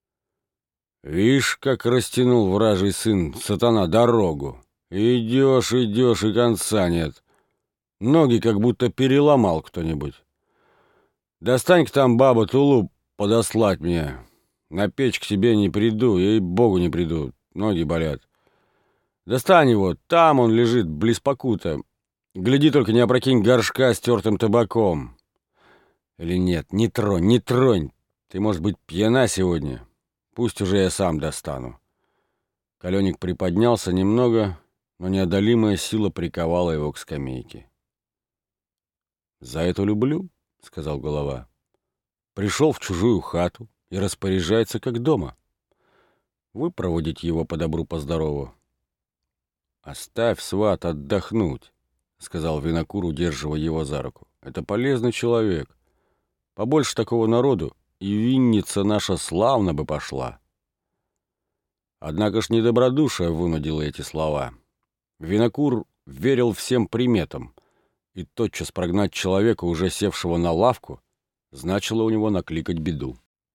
«Вишь, как растянул вражий сын, сатана, дорогу. Идешь, идешь, и конца нет. Ноги как будто переломал кто-нибудь. Достань-ка там, баба, тулуп подослать мне. На печь к тебе не приду, ей-богу не приду, ноги болят. Достань его, там он лежит, близ покута. Гляди, только не опрокинь горшка с тертым табаком. Или нет, не тронь, не тронь. Ты, может быть, пьяна сегодня? Пусть уже я сам достану». Калёник приподнялся немного, но неодолимая сила приковала его к скамейке. «За это люблю», — сказал голова. «Пришел в чужую хату и распоряжается, как дома. Выпроводить его по добру, по здорову». «Оставь, сват, отдохнуть», — сказал винокур, удерживая его за руку. «Это полезный человек. Побольше такого народу, и винница наша славно бы пошла». Однако ж недобродушие вынудило эти слова. Винокур верил всем приметам, и тотчас прогнать человека, уже севшего на лавку, значило у него накликать беду.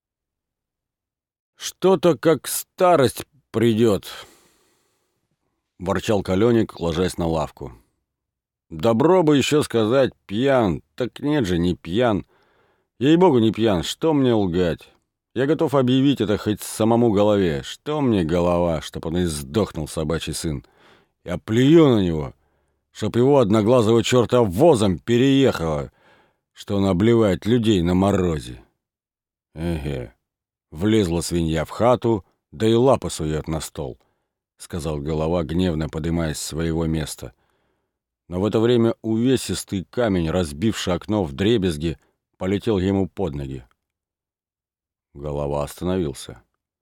«Что-то как старость придет», — ворчал Калёник, ложась на лавку. «Добро бы еще сказать, пьян, так нет же, не пьян. Ей-богу, не пьян, что мне лгать? Я готов объявить это хоть самому голове. Что мне голова, чтоб он и сдохнул, собачий сын? Я плюю на него, чтоб его одноглазого черта возом переехало, что он обливает людей на морозе. Эге, влезла свинья в хату, да и лапы сует на стол, — сказал голова, гневно подымаясь с своего места. Но в это время увесистый камень, разбивший окно вдребезги, полетел ему под ноги. Голова остановился.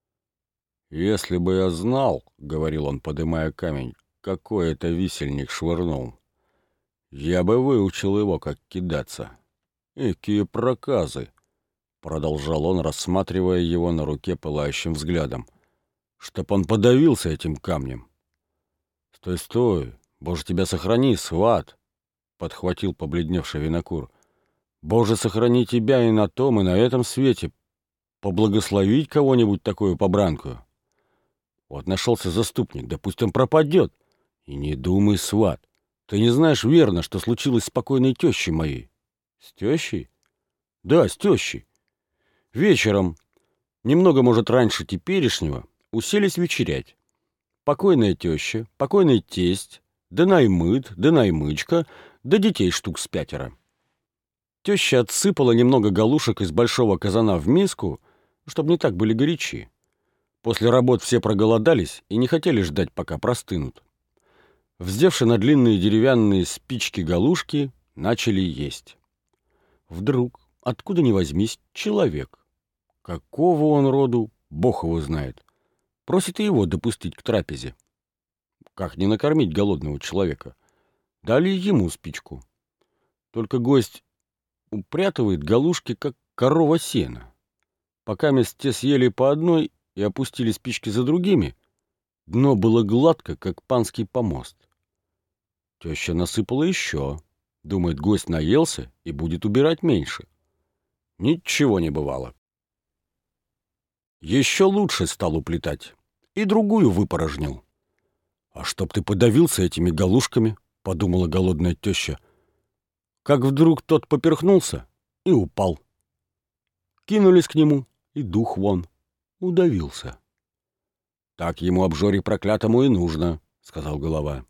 «Если бы я знал, — говорил он, подымая камень, — какой это висельник швырнул, я бы выучил его, как кидаться. Экие проказы!» — продолжал он, рассматривая его на руке пылающим взглядом. «Чтоб он подавился этим камнем!» «Стой, стой! Боже, тебя сохрани, сват!» — подхватил побледневший винокур. «Боже, сохрани тебя и на том, и на этом свете! Поблагословить кого-нибудь такую побранкую! Вот нашелся заступник, да пусть он пропадет! И не думай, сват, ты не знаешь верно, что случилось с покойной тещей моей». «С тещей?» «Да, с тещей. Вечером, немного, может, раньше теперешнего, уселись вечерять. Покойная теща, покойный тесть, да наймыт, да наймычка, да детей штук с 5. Теща отсыпала немного галушек из большого казана в миску, чтобы не так были горячи. После работ все проголодались и не хотели ждать, пока простынут. Вздевши на длинные деревянные спички галушки, начали есть. Вдруг, откуда ни возьмись, человек. Какого он роду, Бог его знает. Просит и его допустить к трапезе. Как не накормить голодного человека? Дали ему спичку. Только гость упрятывает галушки, как корова сена. Пока те съели по одной и опустили спички за другими, дно было гладко, как панский помост. Теща насыпала еще. Думает, гость наелся и будет убирать меньше. Ничего не бывало. Еще лучше стал уплетать. И другую выпорожнил. «А чтоб ты подавился этими галушками», — подумала голодная теща. Как вдруг тот поперхнулся и упал. Кинулись к нему, и дух вон. Удавился. «Так ему, обжоре проклятому, и нужно», — сказал голова.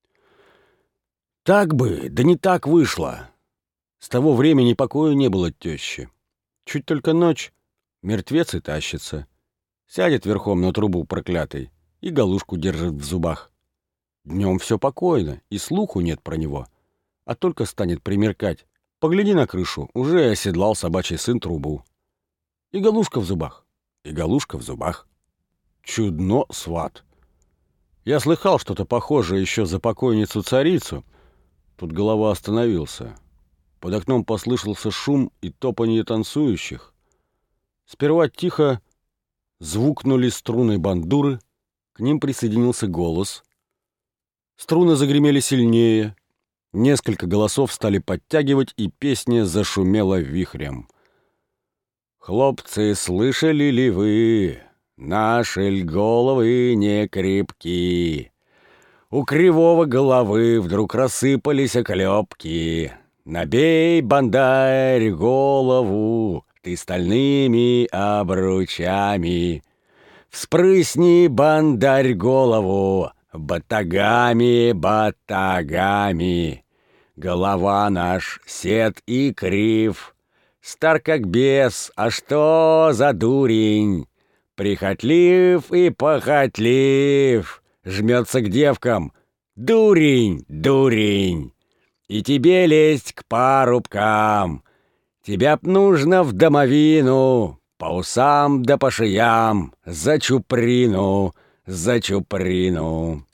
Так бы, да не так вышло. С того времени покоя не было тещи. Чуть только ночь, мертвец и тащится. Сядет верхом на трубу проклятый и галушку держит в зубах. Днем все покойно, и слуху нет про него. А только станет примеркать. Погляди на крышу, уже оседлал собачий сын трубу. И галушка в зубах, и галушка в зубах. Чудно, сват. Я слыхал что-то похожее еще за покойницу-царицу. Тут голова остановился. Под окном послышался шум и топанье танцующих. Сперва тихо звукнули струны бандуры, к ним присоединился голос. Струны загремели сильнее, несколько голосов стали подтягивать, и песня зашумела вихрем. «Хлопцы, слышали ли вы, наши головы не крепки? У кривого головы вдруг рассыпались оклепки. Набей, бандарь, голову ты стальными обручами. Вспрысни, бандарь, голову батагами, батагами. Голова наш сед и крив, стар как бес, а что за дурень? Прихотлив и похотлив, жмется к девкам. Дурень, дурень! И тебе лезть к парубкам. Тебя б нужно в домовину, по усам да по шеям, за чуприну, за чуприну.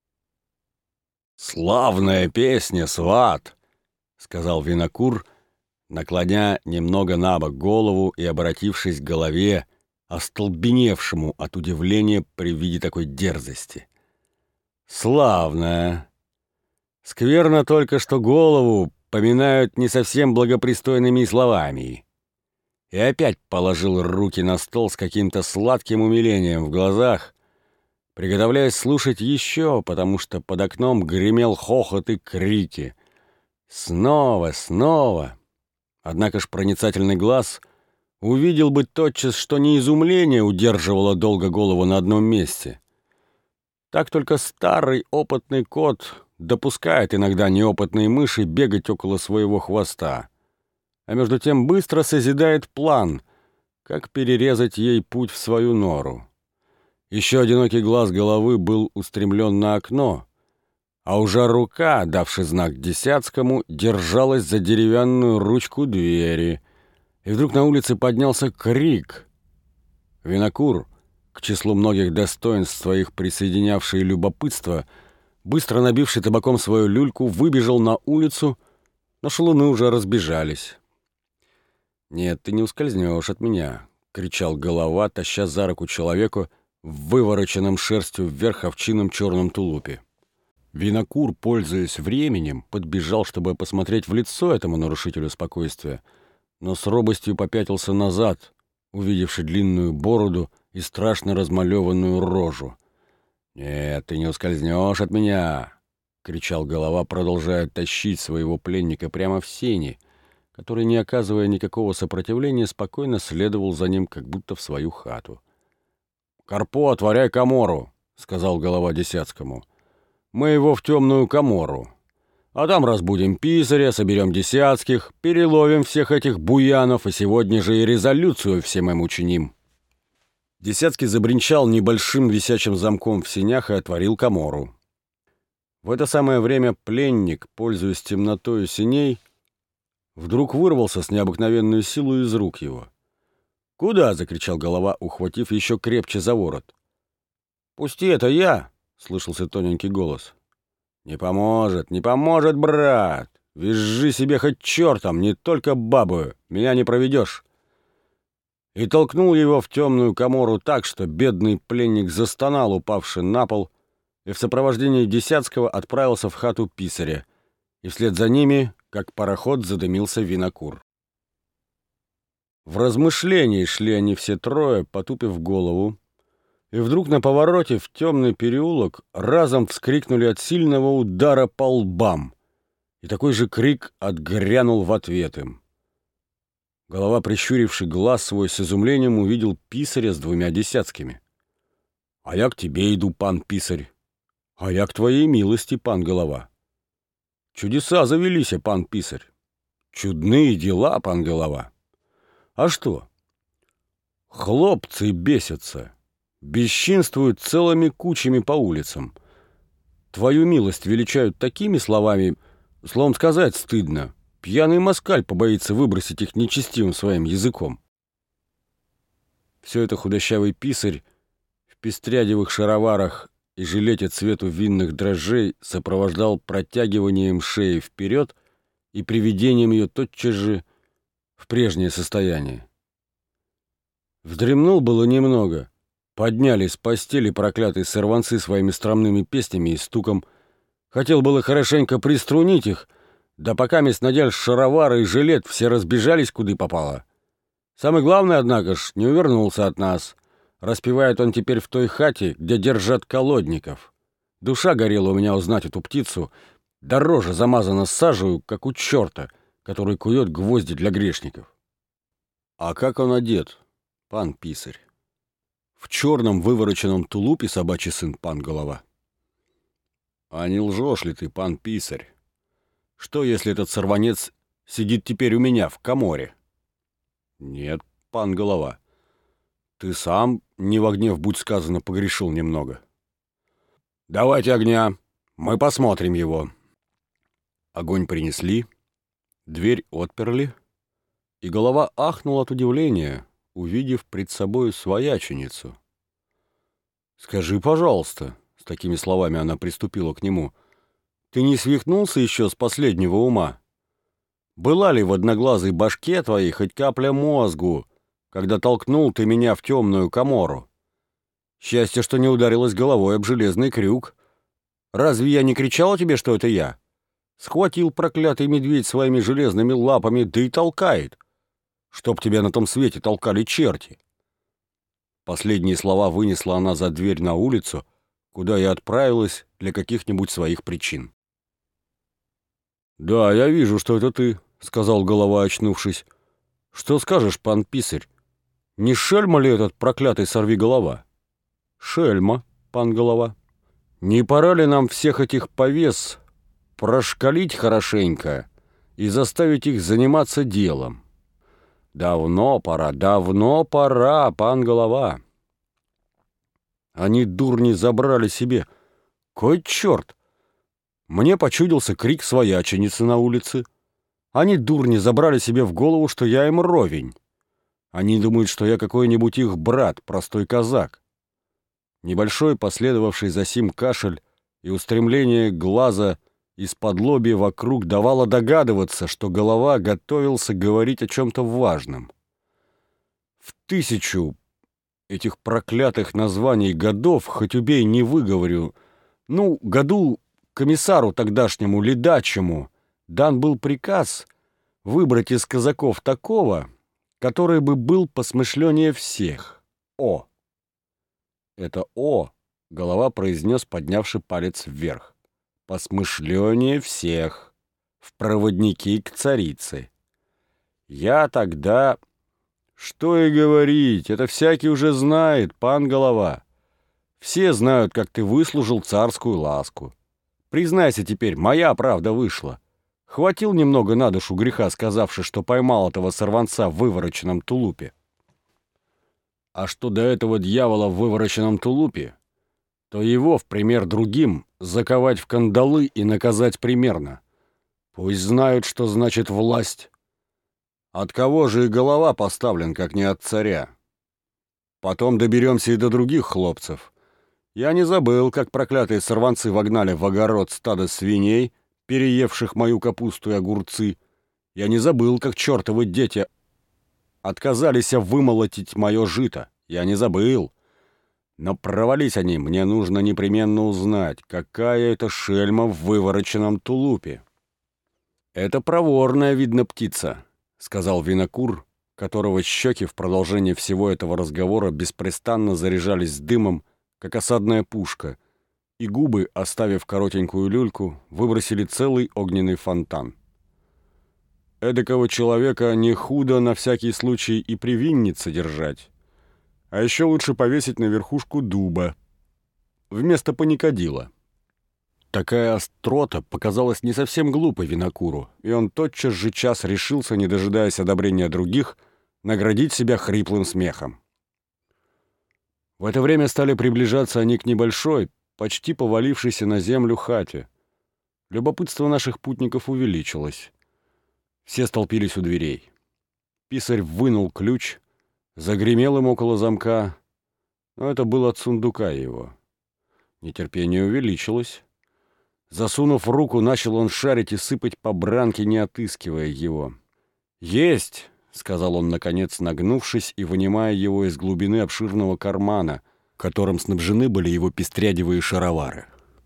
«Славная песня, сват!» — сказал винокур, наклоня немного набок голову и обратившись к голове, остолбеневшему от удивления при виде такой дерзости. «Славная! Скверно только, что голову поминают не совсем благопристойными словами». И опять положил руки на стол с каким-то сладким умилением в глазах, приготовляясь слушать еще, потому что под окном гремел хохот и крики. Снова, снова. Однако ж проницательный глаз увидел бы тотчас, что не изумление удерживало долго голову на одном месте. Так только старый опытный кот допускает иногда неопытные мыши бегать около своего хвоста, а между тем быстро созидает план, как перерезать ей путь в свою нору. Еще одинокий глаз головы был устремлен на окно, а уже рука, давши знак Десятскому, держалась за деревянную ручку двери. И вдруг на улице поднялся крик. Винокур, к числу многих достоинств своих присоединявший любопытство, быстро набивший табаком свою люльку, выбежал на улицу, но шалуны уже разбежались. «Нет, ты не ускользнешь от меня», — кричал голова, таща за руку человеку в вывороченном шерстью вверх овчинном черном тулупе. Винокур, пользуясь временем, подбежал, чтобы посмотреть в лицо этому нарушителю спокойствия, но с робостью попятился назад, увидевши длинную бороду и страшно размалеванную рожу. «Нет, ты не ускользнешь от меня!» — кричал голова, продолжая тащить своего пленника прямо в сени, который, не оказывая никакого сопротивления, спокойно следовал за ним, как будто в свою хату. «Карпо, отворяй комору!» — сказал голова Десятскому. «Мы его в темную комору. А там разбудим писаря, соберем Десятских, переловим всех этих буянов и сегодня же и резолюцию всем им учиним». Десятский забринчал небольшим висячим замком в сенях и отворил комору. В это самое время пленник, пользуясь темнотою сеней, вдруг вырвался с необыкновенной силой из рук его. «Куда?» — закричал голова, ухватив еще крепче за ворот. «Пусти, это я!» — слышался тоненький голос. «Не поможет, не поможет, брат! Визжи себе хоть чертом, не только бабою, меня не проведешь!» И толкнул его в темную комору так, что бедный пленник застонал, упавший на пол, и в сопровождении Десятского отправился в хату писаря, и вслед за ними, как пароход, задымился Винокур. В размышлении шли они все трое, потупив голову, и вдруг на повороте в темный переулок разом вскрикнули от сильного удара по лбам, и такой же крик отгрянул в ответ им. Голова, прищуривший глаз свой, с изумлением увидел писаря с двумя Десятскими. «А я к тебе иду, пан писарь, а я к твоей милости, пан голова. Чудеса завелись, пан писарь, чудные дела, пан голова. А что? Хлопцы бесятся, бесчинствуют целыми кучами по улицам. Твою милость величают такими словами, словом сказать стыдно. Пьяный москаль побоится выбросить их нечестивым своим языком». Все это худощавый писарь в пестрядевых шароварах и жилете цвету винных дрожжей сопровождал протягиванием шеи вперед и приведением ее тотчас же в прежнее состояние. Вздремнул было немного. Поднялись с постели проклятые сорванцы своими стромными песнями и стуком. Хотел было хорошенько приструнить их, да пока мест надел шаровары и жилет, все разбежались, куда попало. Самое главное, однако ж, не увернулся от нас. Распевает он теперь в той хате, где держат колодников. Душа горела у меня узнать эту птицу, да рожа замазана сажею, как у черта, который кует гвозди для грешников. А как он одет, пан писарь? В черном вывороченном тулупе собачий сын, пан голова. А не лжешь ли ты, пан писарь? Что, если этот сорванец сидит теперь у меня в каморе? Нет, пан голова. Ты сам, не во гнев будь сказано, погрешил немного. Давайте огня, мы посмотрим его. Огонь принесли, дверь отперли, и голова ахнула от удивления, увидев пред собой свояченицу. «Скажи, пожалуйста», — с такими словами она приступила к нему, — «ты не свихнулся еще с последнего ума? Была ли в одноглазой башке твоей хоть капля мозгу, когда толкнул ты меня в темную камору? Счастье, что не ударилась головой об железный крюк. Разве я не кричала тебе, что это я? Схватил проклятый медведь своими железными лапами, да и толкает. Чтоб тебя на том свете толкали черти». Последние слова вынесла она за дверь на улицу, куда и отправилась для каких-нибудь своих причин. «Да, я вижу, что это ты», — сказал голова, очнувшись. Что скажешь, пан писарь, не шельма ли этот проклятый сорвиголова? Шельма, пан голова. Не пора ли нам всех этих повес прошкалить хорошенько и заставить их заниматься делом? Давно пора, пан голова. Они, дурни, забрали себе. Кой черт! Мне почудился крик свояченицы на улице. Они, дурни, забрали себе в голову, что я им ровень. Они думают, что я какой-нибудь их брат, простой казак. Небольшой, последовавший за сим кашель и устремление глаза из-под лобья вокруг давало догадываться, что голова готовился говорить о чем-то важном. В 1000 этих проклятых названий годов, хоть убей, не выговорю, году комиссару тогдашнему ледачему дан был приказ выбрать из казаков такого, который бы был посмышленнее всех. О! Это «о» голова произнес, поднявши палец вверх. Посмышленнее всех. В проводники к царице. Я тогда... Что и говорить, это всякий уже знает, пан голова. Все знают, как ты выслужил царскую ласку. Признайся теперь, моя правда вышла. Хватил немного на душу греха, сказавши, что поймал этого сорванца в вывороченном тулупе. А что до этого дьявола в вывороченном тулупе, то его, в пример другим, заковать в кандалы и наказать примерно. Пусть знают, что значит власть. От кого же и голова поставлен, как не от царя? Потом доберемся и до других хлопцев. Я не забыл, как проклятые сорванцы вогнали в огород стадо свиней, переевших мою капусту и огурцы. Я не забыл, как чертовы дети отказались вымолотить мое жито. Я не забыл. Но провались они, мне нужно непременно узнать, какая это шельма в вывороченном тулупе. «Это проворная, видно, птица», — сказал винокур, которого щеки в продолжении всего этого разговора беспрестанно заряжались дымом, как осадная пушка, и губы, оставив коротенькую люльку, выбросили целый огненный фонтан. Эдакого человека не худо на всякий случай и при виннице держать, а еще лучше повесить на верхушку дуба вместо паникадила. Такая острота показалась не совсем глупой винокуру, и он тотчас же час решился, не дожидаясь одобрения других, наградить себя хриплым смехом. В это время стали приближаться они к небольшой, почти повалившейся на землю хате. Любопытство наших путников увеличилось. Все столпились у дверей. Писарь вынул ключ, загремел им около замка, но это был от сундука его. Нетерпение увеличилось. Засунув руку, начал он шарить и сыпать по бранке, не отыскивая его. «Есть!» — сказал он, наконец, нагнувшись и вынимая его из глубины обширного кармана, которым снабжены были его пестрядевые шаровары.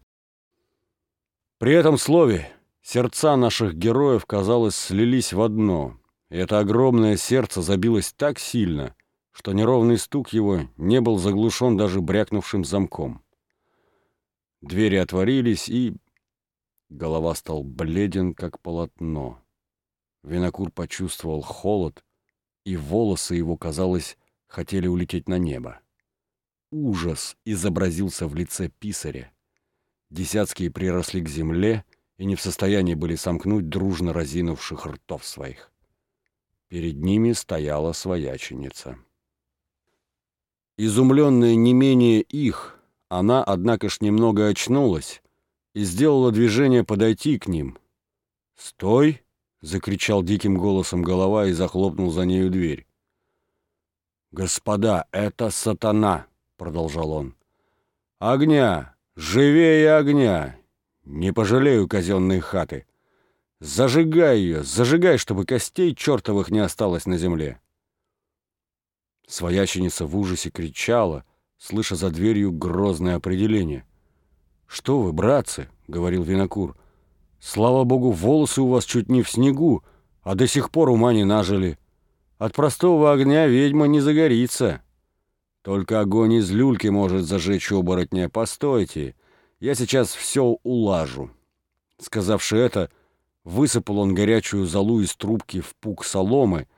При этом слове сердца наших героев, казалось, слились в одно, и это огромное сердце забилось так сильно, что неровный стук его не был заглушен даже брякнувшим замком. Двери отворились, и... Голова стал бледен, как полотно. Винокур почувствовал холод, и волосы его, казалось, хотели улететь на небо. Ужас изобразился в лице писаря. Десятские приросли к земле и не в состоянии были сомкнуть дружно разинувших ртов своих. Перед ними стояла свояченица. Изумленная не менее их, она, однако ж, немного очнулась и сделала движение подойти к ним. «Стой!» — закричал диким голосом голова и захлопнул за нею дверь. «Господа, это сатана!» — продолжал он. «Огня! Живее огня! Не пожалею казенной хаты! Зажигай ее, зажигай, чтобы костей чертовых не осталось на земле!» Свояченица в ужасе кричала, слыша за дверью грозное определение. «Что вы, братцы?» — говорил винокур. «Слава богу, волосы у вас чуть не в снегу, а до сих пор ума не нажили. От простого огня ведьма не загорится. Только огонь из люльки может зажечь оборотня. Постойте, я сейчас все улажу». Сказавши это, высыпал он горячую золу из трубки в пук соломы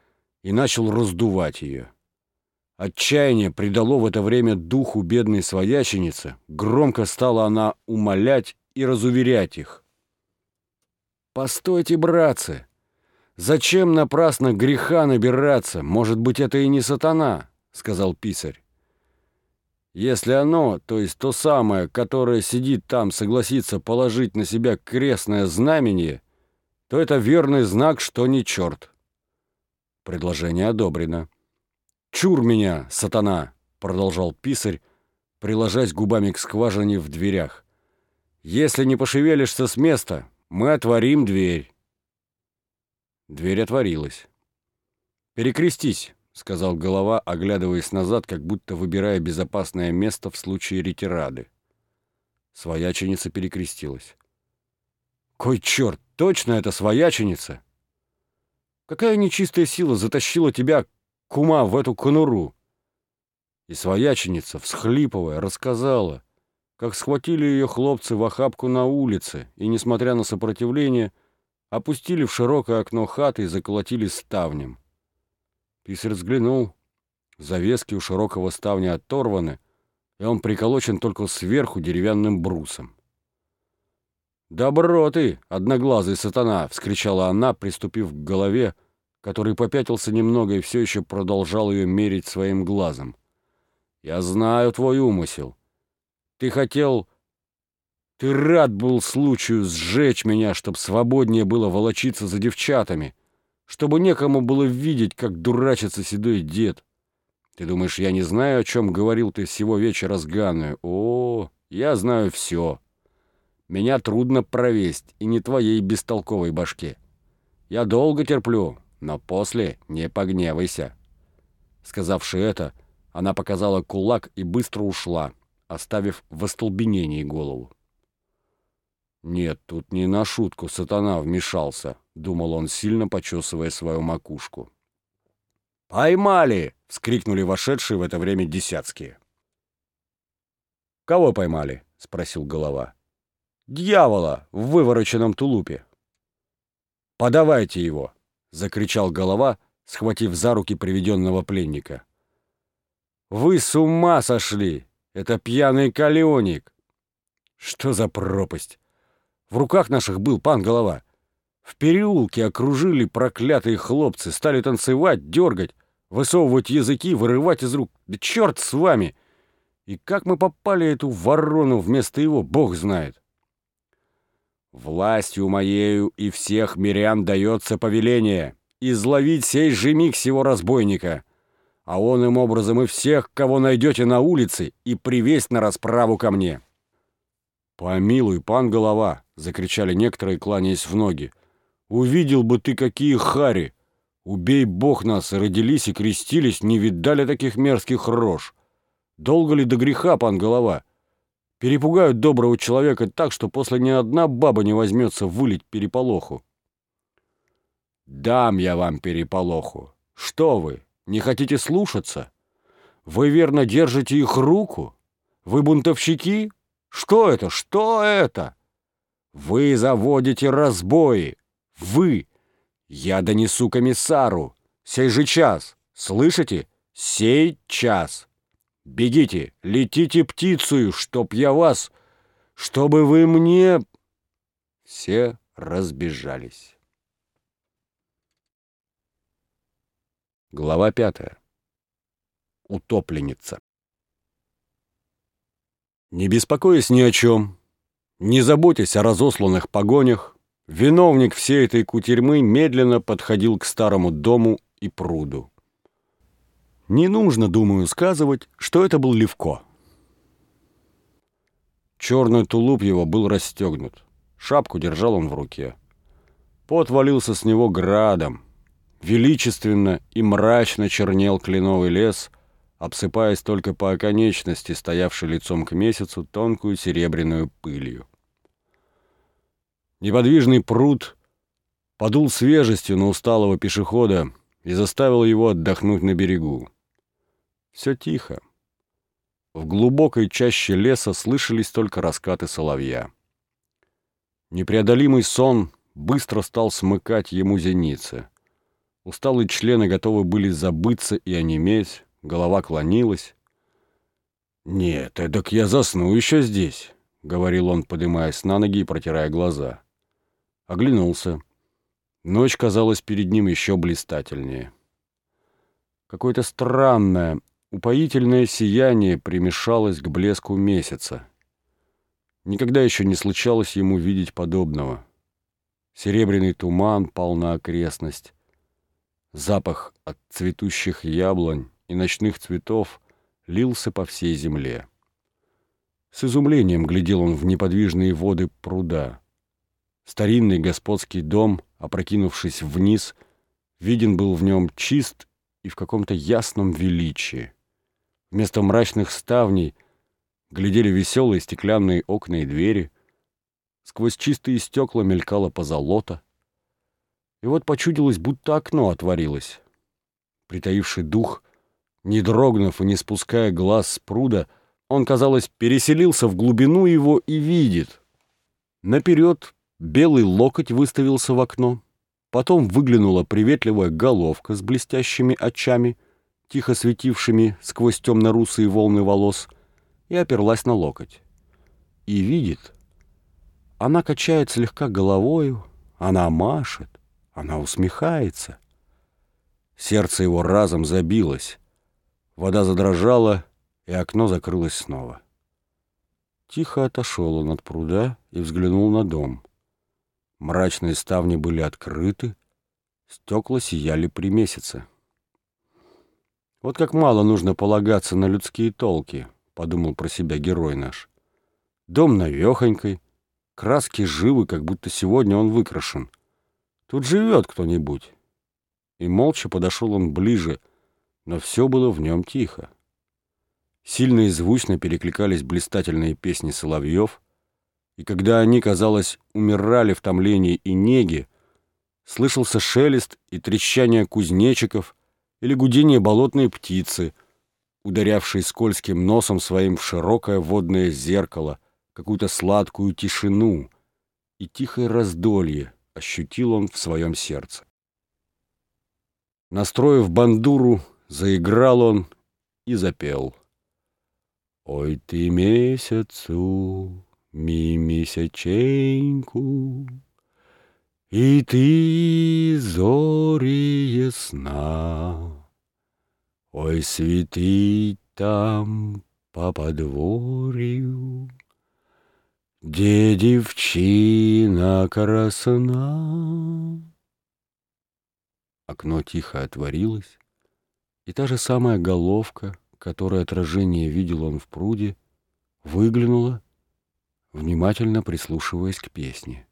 и начал раздувать ее. Отчаяние придало в это время духу бедной свояченицы, громко стала она умолять и разуверять их. «Постойте, братцы! Зачем напрасно греха набираться? Может быть, это и не сатана», — сказал писарь. «Если оно, то есть то самое, которое сидит там, согласится положить на себя крестное знамение, то это верный знак, что не черт». Предложение одобрено. «Чур меня, сатана!» — продолжал писарь, приложась губами к скважине в дверях. «Если не пошевелишься с места, мы отворим дверь». Дверь отворилась. «Перекрестись», — сказал голова, оглядываясь назад, как будто выбирая безопасное место в случае ретирады. Свояченица перекрестилась. «Кой черт, точно это свояченица? Какая нечистая сила затащила тебя, кума, в эту конуру?» И свояченица, всхлипывая, рассказала, как схватили ее хлопцы в охапку на улице и, несмотря на сопротивление, опустили в широкое окно хаты и заколотили ставнем. Писарь взглянул. Завески у широкого ставня оторваны, и он приколочен только сверху деревянным брусом. «Добро ты, одноглазый сатана!» — вскричала она, приступив к голове, который попятился немного и все еще продолжал ее мерить своим глазом. «Я знаю твой умысел. Ты рад был случаю сжечь меня, чтоб свободнее было волочиться за девчатами, чтобы некому было видеть, как дурачится седой дед. Ты думаешь, я не знаю, о чем говорил ты всего вечера с Ганной? О, я знаю все. Меня трудно провесть, и не твоей бестолковой башке. Я долго терплю, но после не погневайся». Сказавши это, она показала кулак и быстро ушла, оставив в остолбенении голову. «Нет, тут не на шутку сатана вмешался», — думал он, сильно почесывая свою макушку. «Поймали!» — вскрикнули вошедшие в это время десятские. «Кого поймали?» — спросил голова. «Дьявола в вывороченном тулупе». «Подавайте его!» — закричал голова, схватив за руки приведенного пленника. «Вы с ума сошли! Это пьяный каленик!» «Что за пропасть? В руках наших был пан голова. В переулке окружили проклятые хлопцы, стали танцевать, дергать, высовывать языки, вырывать из рук. Да черт с вами! И как мы попали эту ворону вместо его, Бог знает!» «Властью моею и всех мирян дается повеление изловить сей же миг сего разбойника, а он им образом и всех, кого найдете на улице, и привесть на расправу ко мне». «Помилуй, пан голова!» — закричали некоторые, кланяясь в ноги. «Увидел бы ты, какие хари! Убей Бог нас, и родились, и крестились, не видали таких мерзких рож! Долго ли до греха, пан голова? Перепугают доброго человека так, что после ни одна баба не возьмется вылить переполоху». «Дам я вам переполоху! Что вы, не хотите слушаться? Вы верно держите их руку? Вы бунтовщики? Что это? Что это? Вы заводите разбои! Вы! Я донесу комиссару! Сей же час! Слышите? Сей час! Бегите, летите птицею, чтоб я вас, чтобы вы мне...» Все разбежались. Глава 5. Утопленница. Не беспокоясь ни о чем, не заботясь о разосланных погонях, виновник всей этой кутерьмы медленно подходил к старому дому и пруду. Не нужно, думаю, сказывать, что это был Левко. Черный тулуп его был расстегнут, шапку держал он в руке. Пот валился с него градом. Величественно и мрачно чернел кленовый лес, обсыпаясь только по оконечности, стоявшей лицом к месяцу, тонкую серебряную пылью. Неподвижный пруд подул свежестью на усталого пешехода и заставил его отдохнуть на берегу. Все тихо. В глубокой чаще леса слышались только раскаты соловья. Непреодолимый сон быстро стал смыкать ему зеницы. Усталые члены готовы были забыться и онеметь, голова клонилась. «Нет, эдак я засну еще здесь», — говорил он, поднимаясь на ноги и протирая глаза. Оглянулся. Ночь казалась перед ним еще блистательнее. Какое-то странное, упоительное сияние примешалось к блеску месяца. Никогда еще не случалось ему видеть подобного. Серебряный туман пал на окрестность. Запах от цветущих яблонь и ночных цветов лился по всей земле. С изумлением глядел он в неподвижные воды пруда. Старинный господский дом, опрокинувшись вниз, виден был в нем чист и в каком-то ясном величии. Вместо мрачных ставней глядели веселые стеклянные окна и двери. Сквозь чистые стекла мелькала позолота. И вот почудилось, будто окно отворилось. Притаивший дух, не дрогнув и не спуская глаз с пруда, он, казалось, переселился в глубину его и видит. Наперед белый локоть выставился в окно. Потом выглянула приветливая головка с блестящими очами, тихо светившими сквозь темно-русые волны волос, и оперлась на локоть. И видит, она качает слегка головою, она машет, она усмехается. Сердце его разом забилось, вода задрожала, и окно закрылось снова. Тихо отошел он от пруда и взглянул на дом. Мрачные ставни были открыты, стекла сияли при месяце. «Вот как мало нужно полагаться на людские толки», — подумал про себя герой наш. «Дом навехонькой, краски живы, как будто сегодня он выкрашен. Тут живет кто-нибудь». И молча подошел он ближе, но все было в нем тихо. Сильно и звучно перекликались блистательные песни соловьев, и когда они, казалось, умирали в томлении и неге, слышался шелест и трещание кузнечиков или гудение болотной птицы, ударявшей скользким носом своим в широкое водное зеркало, какую-то сладкую тишину, и тихое раздолье ощутил он в своем сердце. Настроив бандуру, заиграл он и запел. «Ой ты, месяцу, месяченьку, и ты, зори ясна, ой, светить там по подворью, где девчина красна». Окно тихо отворилось, и та же самая головка, которое отражение видел он в пруде, выглянула, внимательно прислушиваясь к песне.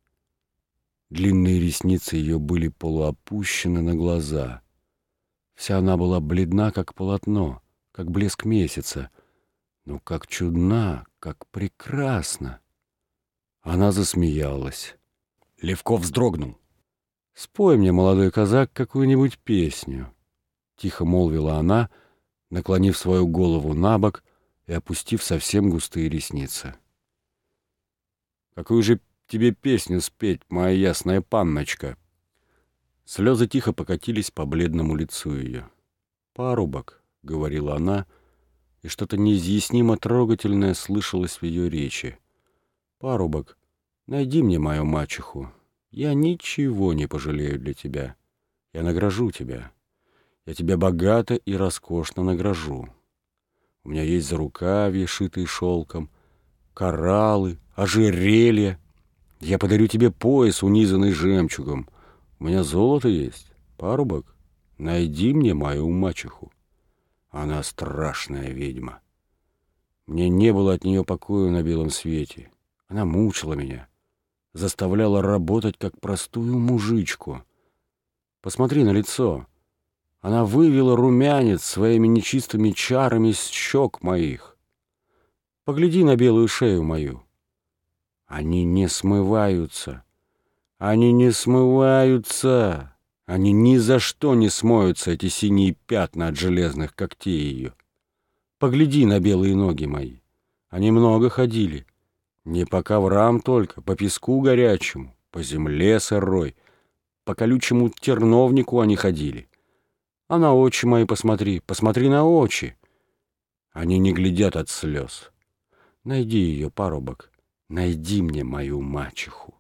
Длинные ресницы ее были полуопущены на глаза. Вся она была бледна, как полотно, как блеск месяца, но как чудна, как прекрасна. Она засмеялась. Левков вздрогнул. «Спой мне, молодой казак, какую-нибудь песню», — тихо молвила она, наклонив свою голову набок и опустив совсем густые ресницы. «Какую же тебе песню спеть, моя ясная панночка?» Слезы тихо покатились по бледному лицу ее. «Парубок», — говорила она, и что-то неизъяснимо трогательное слышалось в ее речи. «Парубок, найди мне мою мачеху. Я ничего не пожалею для тебя. Я награжу тебя. Я тебя богато и роскошно награжу. У меня есть зарукавья, шитые шелком, кораллы, ожерелья. Я подарю тебе пояс, унизанный жемчугом. У меня золото есть. Парубок, найди мне мою мачеху. Она страшная ведьма. Мне не было от нее покоя на белом свете. Она мучила меня, заставляла работать, как простую мужичку. Посмотри на лицо. Она вывела румянец своими нечистыми чарами с щек моих. Погляди на белую шею мою. Они не смываются. Они не смываются. Они ни за что не смоются, эти синие пятна от железных когтей ее. Погляди на белые ноги мои. Они много ходили. Не по коврам только, по песку горячему, по земле сырой, по колючему терновнику они ходили. А на очи мои посмотри, посмотри на очи. Они не глядят от слез. Найди ее, парубок, найди мне мою мачеху.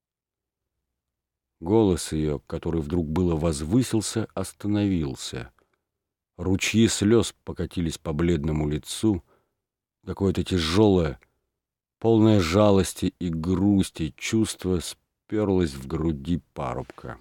Голос ее, который вдруг было возвысился, остановился. Ручьи слез покатились по бледному лицу. Какое-то тяжелое, полное жалости и грусти чувство сперлось в груди парубка.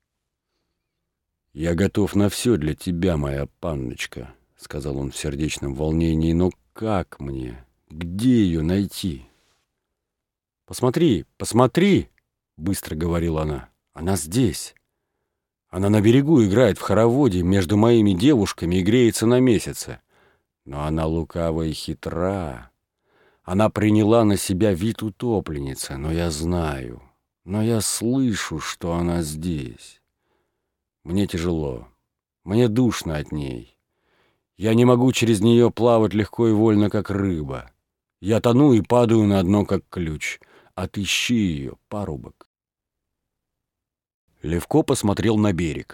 «Я готов на все для тебя, моя панночка», — сказал он в сердечном волнении. «Но как мне? Где ее найти?» «Посмотри, посмотри!» — быстро говорила она. «Она здесь. Она на берегу играет в хороводе между моими девушками и греется на месяце. Но она лукава и хитра. Она приняла на себя вид утопленницы, но я знаю, но я слышу, что она здесь. Мне тяжело, мне душно от ней. Я не могу через нее плавать легко и вольно, как рыба. Я тону и падаю на дно, как ключ. Отыщи ее, парубок». Левко посмотрел на берег.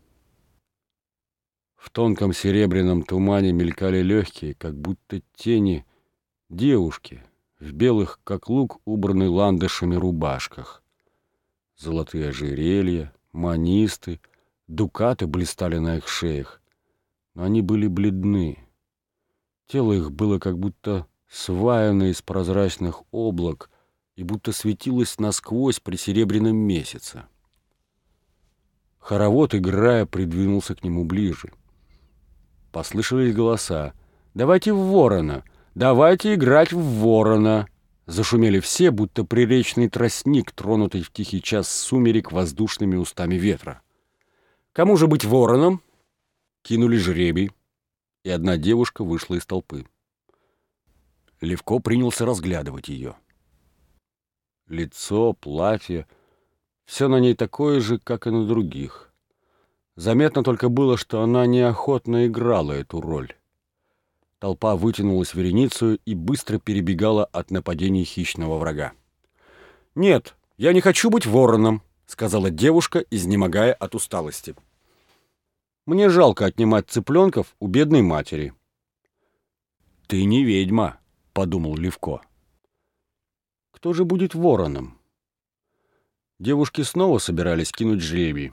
В тонком серебряном тумане мелькали легкие, как будто тени, девушки в белых, как лук, убранной ландышами рубашках. Золотые ожерелья, манисты, дукаты блистали на их шеях, но они были бледны. Тело их было как будто сваяно из прозрачных облак и будто светилось насквозь при серебряном месяце. Хоровод, играя, придвинулся к нему ближе. Послышались голоса. «Давайте в ворона! Давайте играть в ворона!» Зашумели все, будто приречный тростник, тронутый в тихий час сумерек воздушными устами ветра. «Кому же быть вороном?» Кинули жребий, и одна девушка вышла из толпы. Левко принялся разглядывать ее. Лицо, платье — все на ней такое же, как и на других. Заметно только было, что она неохотно играла эту роль. Толпа вытянулась вереницею и быстро перебегала от нападений хищного врага. «Нет, я не хочу быть вороном», — сказала девушка, изнемогая от усталости. «Мне жалко отнимать цыпленков у бедной матери». «Ты не ведьма», — подумал Левко. «Кто же будет вороном?» Девушки снова собирались кинуть жребий.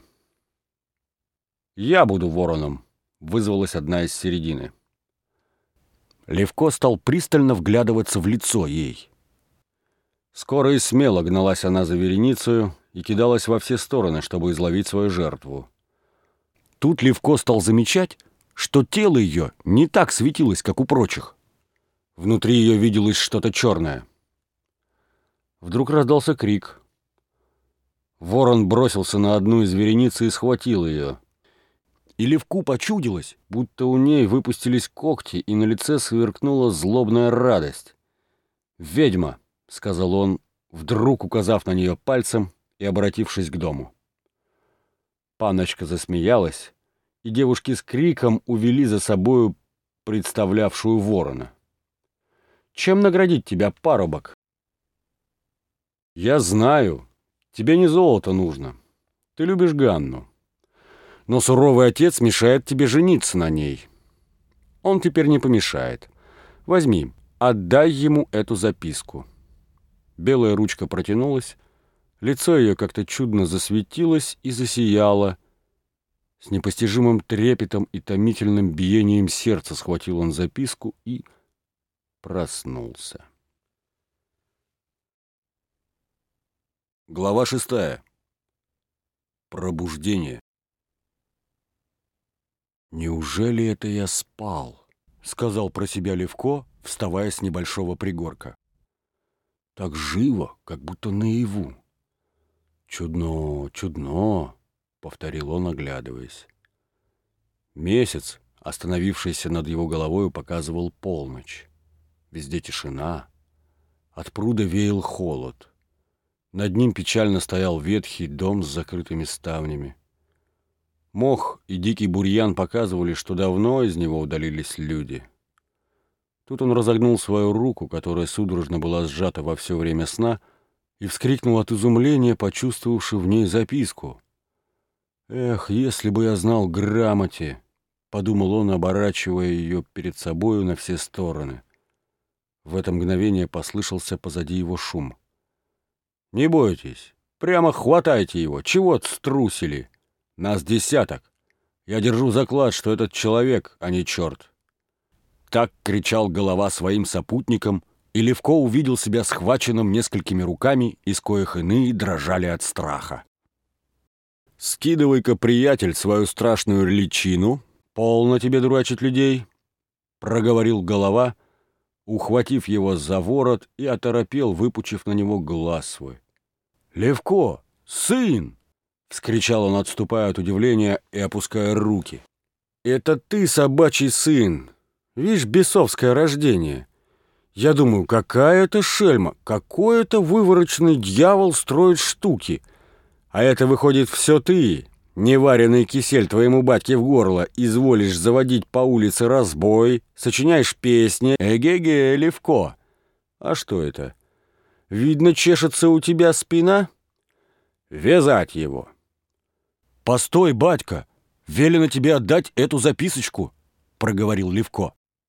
«Я буду вороном», — вызвалась одна из середины. Левко стал пристально вглядываться в лицо ей. Скоро и смело гналась она за вереницею и кидалась во все стороны, чтобы изловить свою жертву. Тут Левко стал замечать, что тело ее не так светилось, как у прочих. Внутри ее виделось что-то черное. Вдруг раздался крик. Ворон бросился на одну из верениц и схватил ее. И Левку почудилось, будто у ней выпустились когти, и на лице сверкнула злобная радость. «Ведьма», — сказал он, вдруг указав на нее пальцем и обратившись к дому. Панночка засмеялась, и девушки с криком увели за собою представлявшую ворона. «Чем наградить тебя, парубок?» «Я знаю, тебе не золото нужно. Ты любишь Ганну. Но суровый отец мешает тебе жениться на ней. Он теперь не помешает. Возьми, отдай ему эту записку». Белая ручка протянулась, лицо ее как-то чудно засветилось и засияло. С непостижимым трепетом и томительным биением сердца схватил он записку и проснулся. Глава 6. Пробуждение. «Неужели это я спал?» — сказал про себя Левко, вставая с небольшого пригорка. «Так живо, как будто наяву. Чудно, чудно», — повторил он, оглядываясь. Месяц, остановившийся над его головой, показывал полночь. Везде тишина. От пруда веял холод. Над ним печально стоял ветхий дом с закрытыми ставнями. Мох и дикий бурьян показывали, что давно из него удалились люди. Тут он разогнул свою руку, которая судорожно была сжата во все время сна, и вскрикнул от изумления, почувствовавши в ней записку. Эх, если бы я знал грамоте, подумал он, оборачивая ее перед собою на все стороны. В это мгновение послышался позади его шум. «Не бойтесь, прямо хватайте его, чего-то струсили. Нас десяток. Я держу заклад, что этот человек, а не черт». Так кричал Голова своим сопутникам, и Левко увидел себя схваченным несколькими руками, из коих иные дрожали от страха. «Скидывай-ка, приятель, свою страшную личину, полно тебе дурачить людей», — проговорил Голова, ухватив его за ворот и оторопел, выпучив на него глаз свой. «Левко! Сын!» — вскричал он, отступая от удивления и опуская руки. «Это ты, собачий сын! Вишь, бесовское рождение! Я думаю, какая это шельма, какой это выворочный дьявол строит штуки! А это, выходит, все ты, неваренный кисель твоему батьке в горло, изволишь заводить по улице разбой, сочиняешь песни. Эге-ге, Левко! А что это? Видно, чешется у тебя спина? Вязать его!» «Постой, батька! Велено тебе отдать эту записочку!» — проговорил Левко.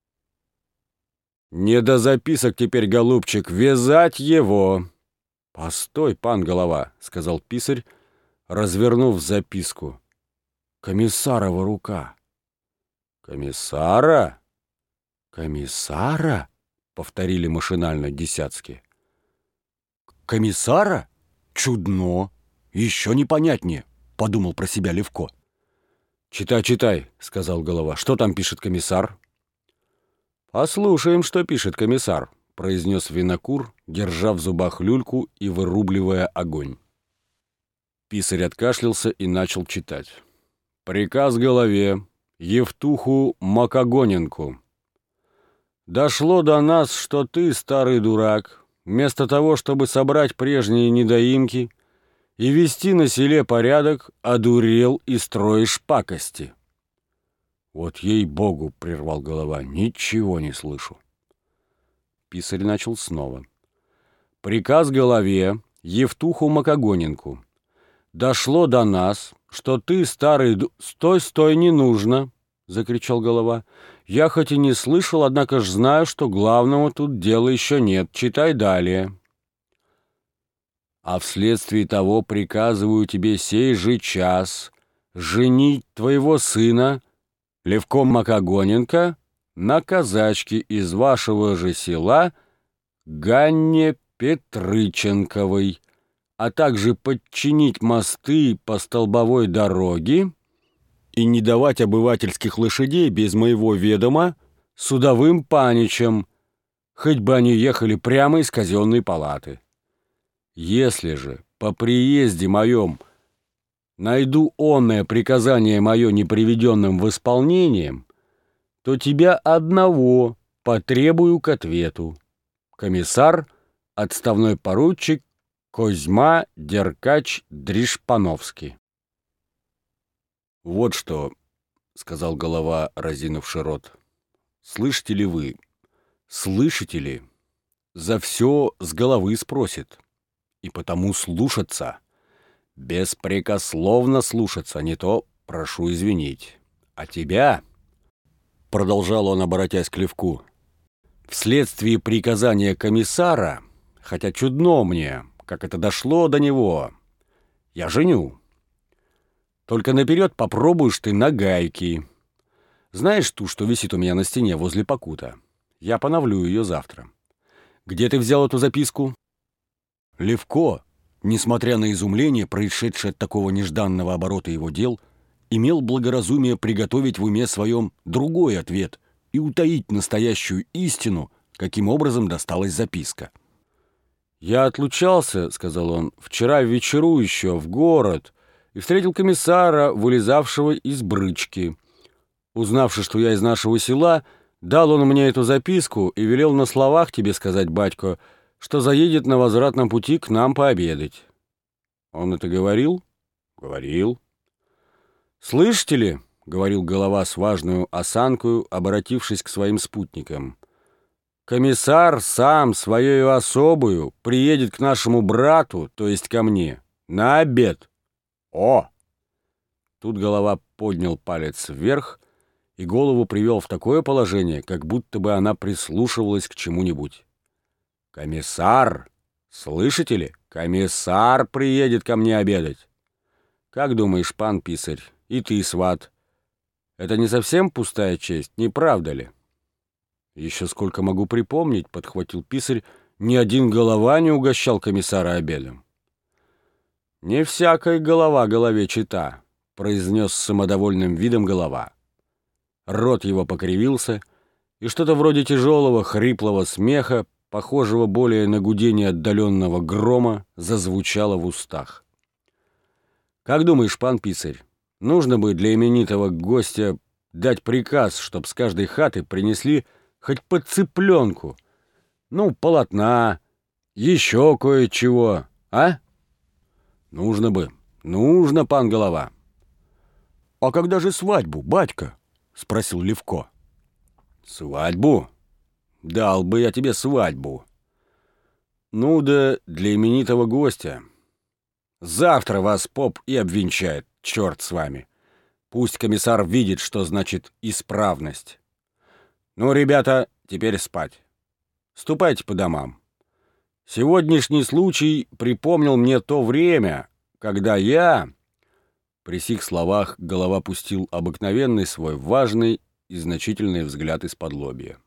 «Не до записок теперь, голубчик, вязать его!» «Постой, пан Голова!» — сказал писарь, развернув записку. «Комиссарова рука!» «Комиссара? Комиссара?» — повторили машинально десятски. «Комиссара? Чудно! Еще непонятнее!» — подумал про себя Левко. «Читай, читай», — сказал Голова. «Что там пишет комиссар?» «Послушаем, что пишет комиссар», — произнес винокур, держа в зубах люльку и вырубливая огонь. Писарь откашлялся и начал читать. «Приказ Голове, Евтуху Макогоненку. Дошло до нас, что ты, старый дурак, вместо того, чтобы собрать прежние недоимки и вести на селе порядок, одурел и строишь пакости». «Вот ей-богу», — прервал Голова, — «ничего не слышу». Писарь начал снова. «Приказ Голове, Евтуху Макогоненку. Дошло до нас, что ты, старый «Стой, стой, не нужно!» — закричал Голова. «Я хоть и не слышал, однако ж знаю, что главного тут дела еще нет. Читай далее. А вследствие того приказываю тебе сей же час женить твоего сына Левко Макогоненко на казачке из вашего же села Ганне Петрыченковой, а также подчинить мосты по столбовой дороге и не давать обывательских лошадей без моего ведома судовым паничам, хоть бы они ехали прямо из казенной палаты. Если же по приезде моем найду онное приказание мое неприведенным в исполнением, то тебя одного потребую к ответу. Комиссар, отставной поручик Козьма Деркач Дришпановский». «Вот что», — сказал Голова, разинувши рот, — «слышите ли вы, слышите ли, за все с головы спросит, и потому слушаться». Беспрекословно слушаться, не то прошу извинить. А тебя, — продолжал он, обратясь к Левку, — вследствие приказания комиссара, хотя чудно мне, как это дошло до него, я женю. Только наперед попробуешь ты на гайки. Знаешь ту, что висит у меня на стене возле покута? Я поновлю ее завтра. Где ты взял эту записку?» Левко, несмотря на изумление, происшедшее от такого нежданного оборота его дел, имел благоразумие приготовить в уме своем другой ответ и утаить настоящую истину, каким образом досталась записка. «Я отлучался, — сказал он, — вчера вечеру еще в город и встретил комиссара, вылезавшего из брычки. Узнавши, что я из нашего села, дал он мне эту записку и велел на словах тебе сказать, батько, что заедет на возвратном пути к нам пообедать». «Он это говорил?» «Говорил». «Слышите ли, — говорил Голова с важную осанкою, обратившись к своим спутникам, — комиссар сам своею особою приедет к нашему брату, то есть ко мне, на обед». «О! Тут голова поднял палец вверх и голову привел в такое положение, как будто бы она прислушивалась к чему-нибудь. «Комиссар! Слышите ли? Комиссар приедет ко мне обедать. Как думаешь, пан писарь, и ты, сват, это не совсем пустая честь, не правда ли?» «Еще сколько могу припомнить», — подхватил писарь, — «ни один голова не угощал комиссара обедом». «Не всякая голова голове чита», — произнес с самодовольным видом голова. Рот его покривился, и что-то вроде тяжелого хриплого смеха, похожего более на гудение отдаленного грома, зазвучало в устах. «Как думаешь, пан писарь, нужно бы для именитого гостя дать приказ, чтоб с каждой хаты принесли хоть по цыпленку, ну, полотна, еще кое-чего, а?» «Нужно бы, нужно, пан голова». «А когда же свадьбу, батька?» — спросил Левко. «Свадьбу? Дал бы я тебе свадьбу. Ну да для именитого гостя. Завтра вас поп и обвенчает, черт с вами. Пусть комиссар видит, что значит исправность. Ну, ребята, теперь спать. Ступайте по домам. Сегодняшний случай припомнил мне то время, когда я...» При сих словах голова пустил обыкновенный свой важный и значительный взгляд из-под лобья.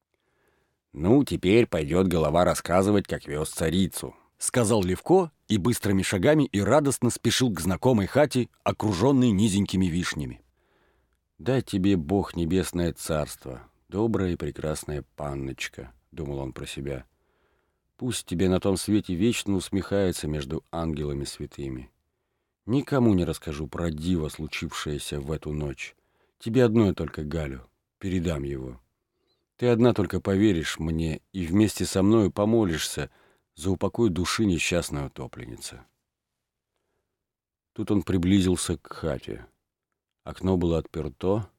«Ну, теперь пойдет голова рассказывать, как вез царицу», — сказал Левко и быстрыми шагами и радостно спешил к знакомой хате, окруженной низенькими вишнями. «Дай тебе Бог небесное царство, добрая и прекрасная панночка», — думал он про себя. «Пусть тебе на том свете вечно усмехается между ангелами святыми. Никому не расскажу про диво, случившееся в эту ночь. Тебе одной только, Галю, передам его. Ты одна только поверишь мне и вместе со мною помолишься за упокой души несчастной утопленницы». Тут он приблизился к хате. Окно было отперто.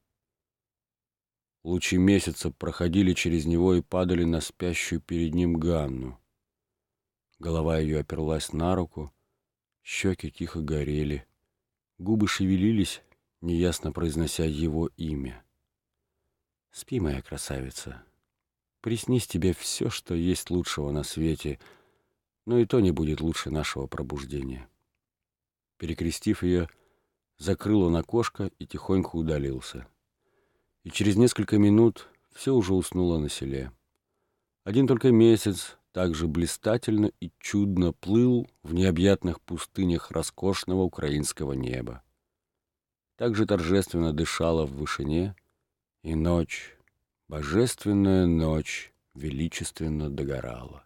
Лучи месяца проходили через него и падали на спящую перед ним Ганну. Голова ее оперлась на руку, щеки тихо горели, губы шевелились, неясно произнося его имя. «Спи, моя красавица. Приснись тебе все, что есть лучшего на свете, но и то не будет лучше нашего пробуждения». Перекрестив ее, закрыл он окошко и тихонько удалился. И через несколько минут все уже уснуло на селе. Один только месяц так же блистательно и чудно плыл в необъятных пустынях роскошного украинского неба. Так же торжественно дышала в вышине, и ночь, божественная ночь, величественно догорала.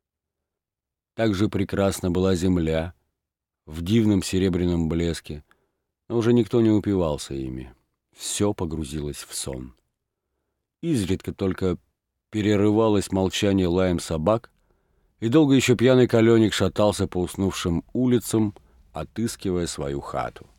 Так же прекрасна была земля в дивном серебряном блеске, но уже никто не упивался ими. Все погрузилось в сон. Изредка только перерывалось молчание лаем собак, и долго еще пьяный каленик шатался по уснувшим улицам, отыскивая свою хату.